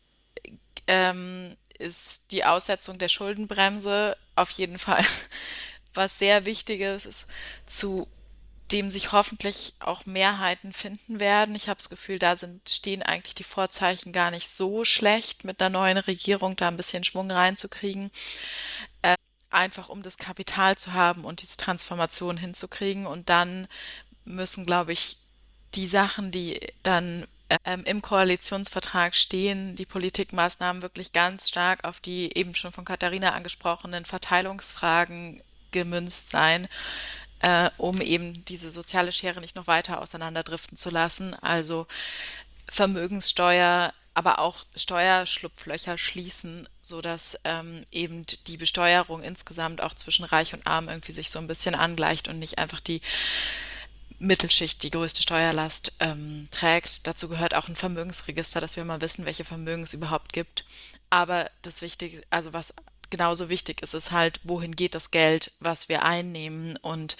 ist die Aussetzung der Schuldenbremse auf jeden Fall was sehr Wichtiges, zu dem sich hoffentlich auch Mehrheiten finden werden. Ich habe das Gefühl, stehen eigentlich die Vorzeichen gar nicht so schlecht, mit einer neuen Regierung da ein bisschen Schwung reinzukriegen. Einfach um das Kapital zu haben und diese Transformation hinzukriegen. Und dann müssen, glaube ich, die Sachen, die dann im Koalitionsvertrag stehen, die Politikmaßnahmen wirklich ganz stark auf die eben schon von Katharina angesprochenen Verteilungsfragen gemünzt sein, um eben diese soziale Schere nicht noch weiter auseinanderdriften zu lassen. Also Vermögenssteuer, aber auch Steuerschlupflöcher schließen, sodass eben die Besteuerung insgesamt auch zwischen Reich und Arm irgendwie sich so ein bisschen angleicht und nicht einfach die Mittelschicht die größte Steuerlast trägt. Dazu gehört auch ein Vermögensregister, dass wir mal wissen, welche Vermögen es überhaupt gibt. Aber das Wichtige, also was genauso wichtig ist, ist halt, wohin geht das Geld, was wir einnehmen. Und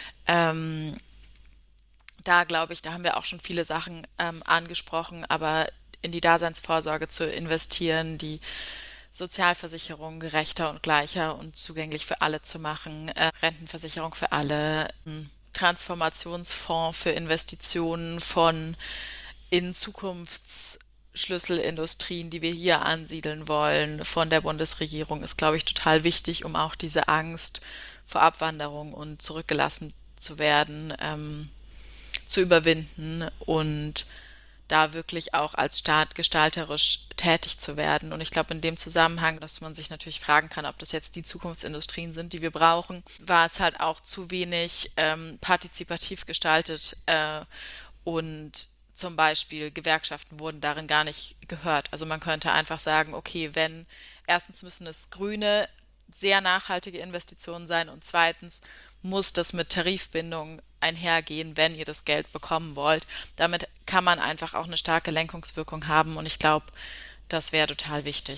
da glaube ich, da haben wir auch schon viele Sachen angesprochen, aber in die Daseinsvorsorge zu investieren, die Sozialversicherung gerechter und gleicher und zugänglich für alle zu machen, Rentenversicherung für alle, Transformationsfonds für Investitionen in Zukunftsschlüsselindustrien, die wir hier ansiedeln wollen, von der Bundesregierung, ist, glaube ich, total wichtig, um auch diese Angst vor Abwanderung und zurückgelassen zu werden, zu überwinden und da wirklich auch als Staat gestalterisch tätig zu werden. Und ich glaube in dem Zusammenhang, dass man sich natürlich fragen kann, ob das jetzt die Zukunftsindustrien sind, die wir brauchen, war es halt auch zu wenig partizipativ gestaltet und zum Beispiel Gewerkschaften wurden darin gar nicht gehört. Also man könnte einfach sagen, okay, erstens müssen es grüne, sehr nachhaltige Investitionen sein und zweitens muss das mit Tarifbindung einhergehen, wenn ihr das Geld bekommen wollt. Damit kann man einfach auch eine starke Lenkungswirkung haben und ich glaube, das wäre total wichtig.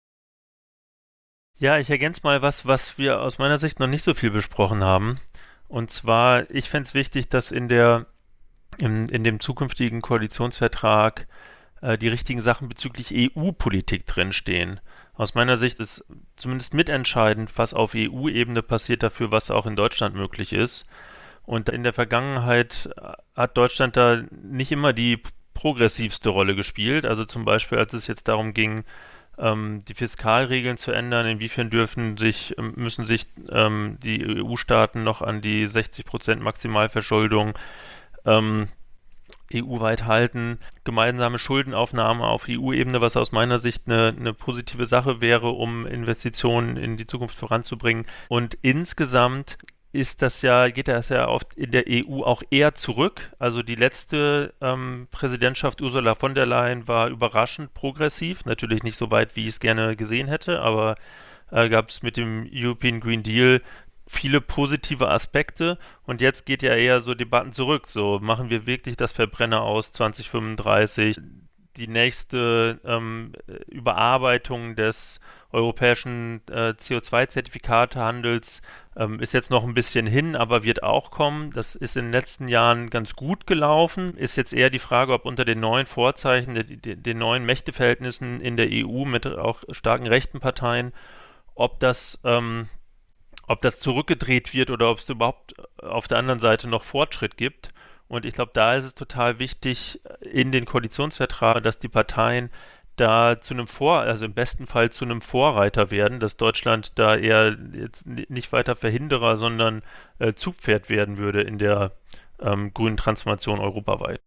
Ja, ich ergänze mal was wir aus meiner Sicht noch nicht so viel besprochen haben. Und zwar, ich fände es wichtig, dass in dem zukünftigen Koalitionsvertrag die richtigen Sachen bezüglich EU-Politik drinstehen. Aus meiner Sicht ist zumindest mitentscheidend, was auf EU-Ebene passiert dafür, was auch in Deutschland möglich ist. Und in der Vergangenheit hat Deutschland da nicht immer die progressivste Rolle gespielt. Also zum Beispiel, als es jetzt darum ging, die Fiskalregeln zu ändern, inwiefern müssen sich die EU-Staaten noch an die 60% Maximalverschuldung EU-weit halten, gemeinsame Schuldenaufnahme auf EU-Ebene, was aus meiner Sicht eine positive Sache wäre, um Investitionen in die Zukunft voranzubringen. Und insgesamt geht das ja oft in der EU auch eher zurück. Also die letzte Präsidentschaft Ursula von der Leyen war überraschend progressiv, natürlich nicht so weit, wie ich es gerne gesehen hätte, aber gab es mit dem European Green Deal viele positive Aspekte und jetzt geht ja eher so Debatten zurück. So, machen wir wirklich das Verbrenner aus 2035? Die nächste Überarbeitung des europäischen CO2-Zertifikatehandels ist jetzt noch ein bisschen hin, aber wird auch kommen. Das ist in den letzten Jahren ganz gut gelaufen. Ist jetzt eher die Frage, ob unter den neuen Vorzeichen, den neuen Mächteverhältnissen in der EU mit auch starken rechten Parteien, ob das zurückgedreht wird oder ob es überhaupt auf der anderen Seite noch Fortschritt gibt. Und ich glaube, da ist es total wichtig in den Koalitionsvertrag, dass die Parteien da also im besten Fall zu einem Vorreiter werden, dass Deutschland da eher jetzt nicht weiter Verhinderer, sondern Zugpferd werden würde in der grünen Transformation europaweit.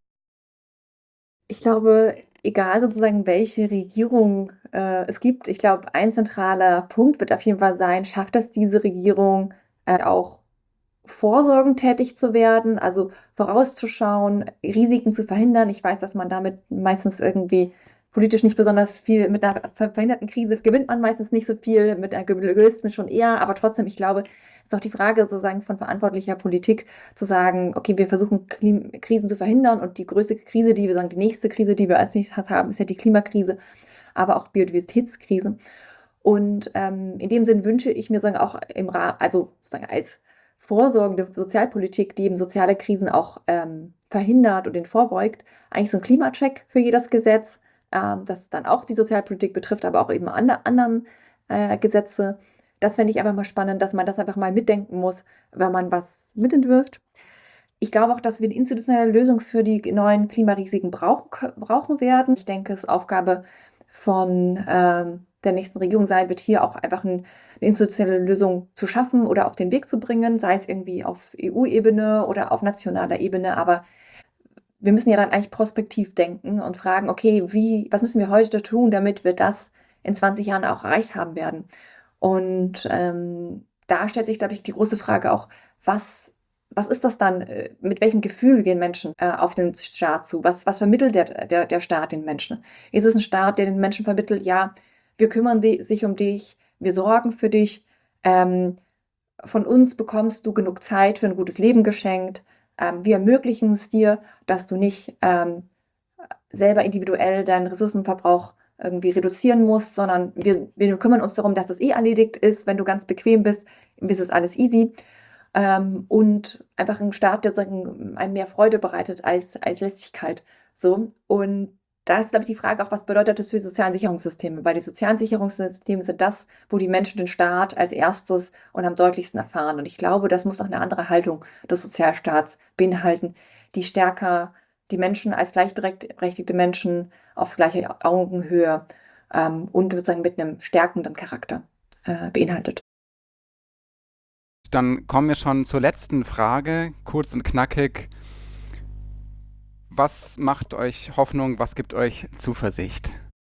Ich glaube, egal sozusagen, welche Regierung es gibt, ich glaube, ein zentraler Punkt wird auf jeden Fall sein, schafft es diese Regierung auch vorsorgend tätig zu werden, also vorauszuschauen, Risiken zu verhindern. Ich weiß, dass man damit meistens irgendwie politisch nicht besonders viel, mit einer verhinderten Krise gewinnt man meistens nicht so viel, mit einer gelösten schon eher, aber trotzdem, ich glaube, ist auch die Frage sozusagen von verantwortlicher Politik zu sagen, okay, wir versuchen Krisen zu verhindern und die größte Krise, die nächste Krise, die wir als nächstes haben, ist ja die Klimakrise, aber auch Biodiversitätskrise. Und in dem Sinn wünsche ich mir sozusagen auch also sozusagen als vorsorgende Sozialpolitik, die eben soziale Krisen auch verhindert und den vorbeugt, eigentlich so ein Klimacheck für jedes Gesetz, das dann auch die Sozialpolitik betrifft, aber auch eben anderen Gesetze. Das fände ich einfach mal spannend, dass man das einfach mal mitdenken muss, wenn man was mitentwirft. Ich glaube auch, dass wir eine institutionelle Lösung für die neuen Klimarisiken brauchen werden. Ich denke, es ist Aufgabe von der nächsten Regierung sein wird, hier auch einfach eine institutionelle Lösung zu schaffen oder auf den Weg zu bringen, sei es irgendwie auf EU-Ebene oder auf nationaler Ebene. Aber wir müssen ja dann eigentlich prospektiv denken und fragen, okay, was müssen wir heute tun, damit wir das in 20 Jahren auch erreicht haben werden? Und da stellt sich, glaube ich, die große Frage auch, was ist das dann? Mit welchem Gefühl gehen Menschen auf den Staat zu? Was vermittelt der Staat den Menschen? Ist es ein Staat, der den Menschen vermittelt, ja, wir kümmern sich um dich, wir sorgen für dich, von uns bekommst du genug Zeit für ein gutes Leben geschenkt, wir ermöglichen es dir, dass du nicht selber individuell deinen Ressourcenverbrauch irgendwie reduzieren musst, sondern wir kümmern uns darum, dass das erledigt ist, wenn du ganz bequem bist, ist es alles easy. Und einfach ein Staat, der sozusagen einem mehr Freude bereitet als Lässigkeit. So. Und da ist, glaube ich, die Frage auch, was bedeutet das für die sozialen Sicherungssysteme? Weil die sozialen Sicherungssysteme sind das, wo die Menschen den Staat als erstes und am deutlichsten erfahren. Und ich glaube, das muss auch eine andere Haltung des Sozialstaats beinhalten, die stärker die Menschen als gleichberechtigte Menschen auf gleicher Augenhöhe und sozusagen mit einem stärkenden Charakter beinhaltet. Dann kommen wir schon zur letzten Frage, kurz und knackig. Was macht euch Hoffnung, was gibt euch Zuversicht?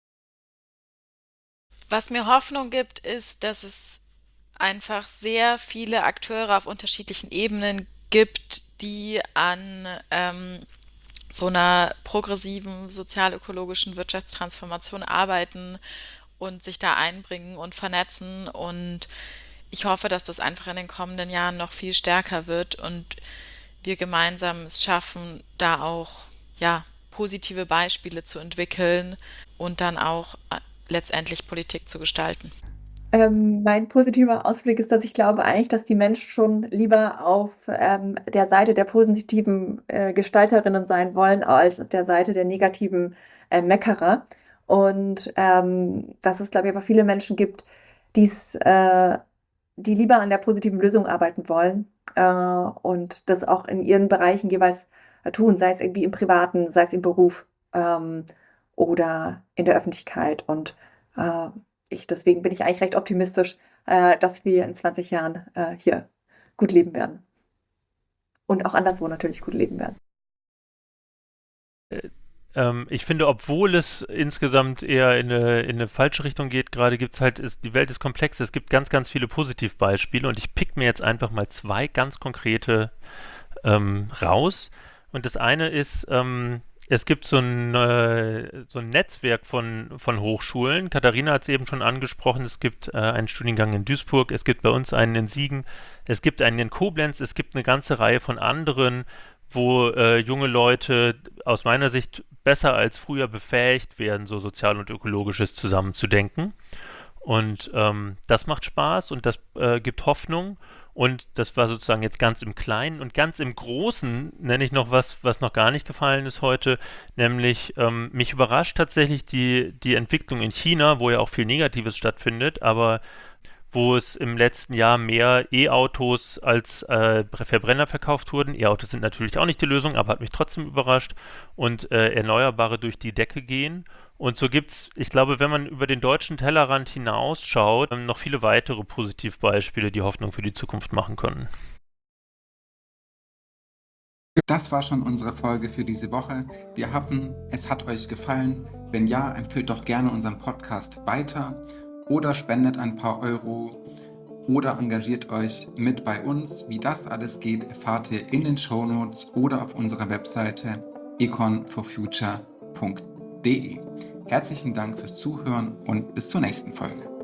Was mir Hoffnung gibt, ist, dass es einfach sehr viele Akteure auf unterschiedlichen Ebenen gibt, die an so einer progressiven sozial-ökologischen Wirtschaftstransformation arbeiten und sich da einbringen und vernetzen. Und ich hoffe, dass das einfach in den kommenden Jahren noch viel stärker wird und wir gemeinsam es schaffen, da auch positive Beispiele zu entwickeln und dann auch letztendlich Politik zu gestalten. Mein positiver Ausblick ist, dass ich glaube eigentlich, dass die Menschen schon lieber auf der Seite der positiven Gestalterinnen sein wollen, als auf der Seite der negativen Meckerer. Und dass es, glaube ich, aber viele Menschen gibt, die lieber an der positiven Lösung arbeiten wollen und das auch in ihren Bereichen jeweils tun, sei es irgendwie im Privaten, sei es im Beruf oder in der Öffentlichkeit. Und deswegen bin ich eigentlich recht optimistisch, dass wir in 20 Jahren hier gut leben werden. Und auch anderswo natürlich gut leben werden. Ich finde, obwohl es insgesamt eher in eine falsche Richtung geht, gerade gibt es halt, die Welt ist komplex, es gibt ganz, ganz viele Positivbeispiele und ich pick mir jetzt einfach mal 2 ganz konkrete raus. Und das eine ist, es gibt so ein Netzwerk von Hochschulen. Katharina hat es eben schon angesprochen. Es gibt einen Studiengang in Duisburg, es gibt bei uns einen in Siegen, es gibt einen in Koblenz, es gibt eine ganze Reihe von anderen, wo junge Leute aus meiner Sicht besser als früher befähigt werden, so sozial und ökologisches zusammenzudenken. Und das macht Spaß und das gibt Hoffnung. Und das war sozusagen jetzt ganz im Kleinen und ganz im Großen nenne ich noch was noch gar nicht gefallen ist heute, nämlich mich überrascht tatsächlich die Entwicklung in China, wo ja auch viel Negatives stattfindet, aber wo es im letzten Jahr mehr E-Autos als Verbrenner verkauft wurden. E-Autos sind natürlich auch nicht die Lösung, aber hat mich trotzdem überrascht und Erneuerbare durch die Decke gehen. Und so gibt es, ich glaube, wenn man über den deutschen Tellerrand hinausschaut, noch viele weitere Positivbeispiele, die Hoffnung für die Zukunft machen können. Das war schon unsere Folge für diese Woche. Wir hoffen, es hat euch gefallen. Wenn ja, empfehlt doch gerne unseren Podcast weiter oder spendet ein paar Euro oder engagiert euch mit bei uns. Wie das alles geht, erfahrt ihr in den Shownotes oder auf unserer Webseite econforfuture.de. Herzlichen Dank fürs Zuhören und bis zur nächsten Folge.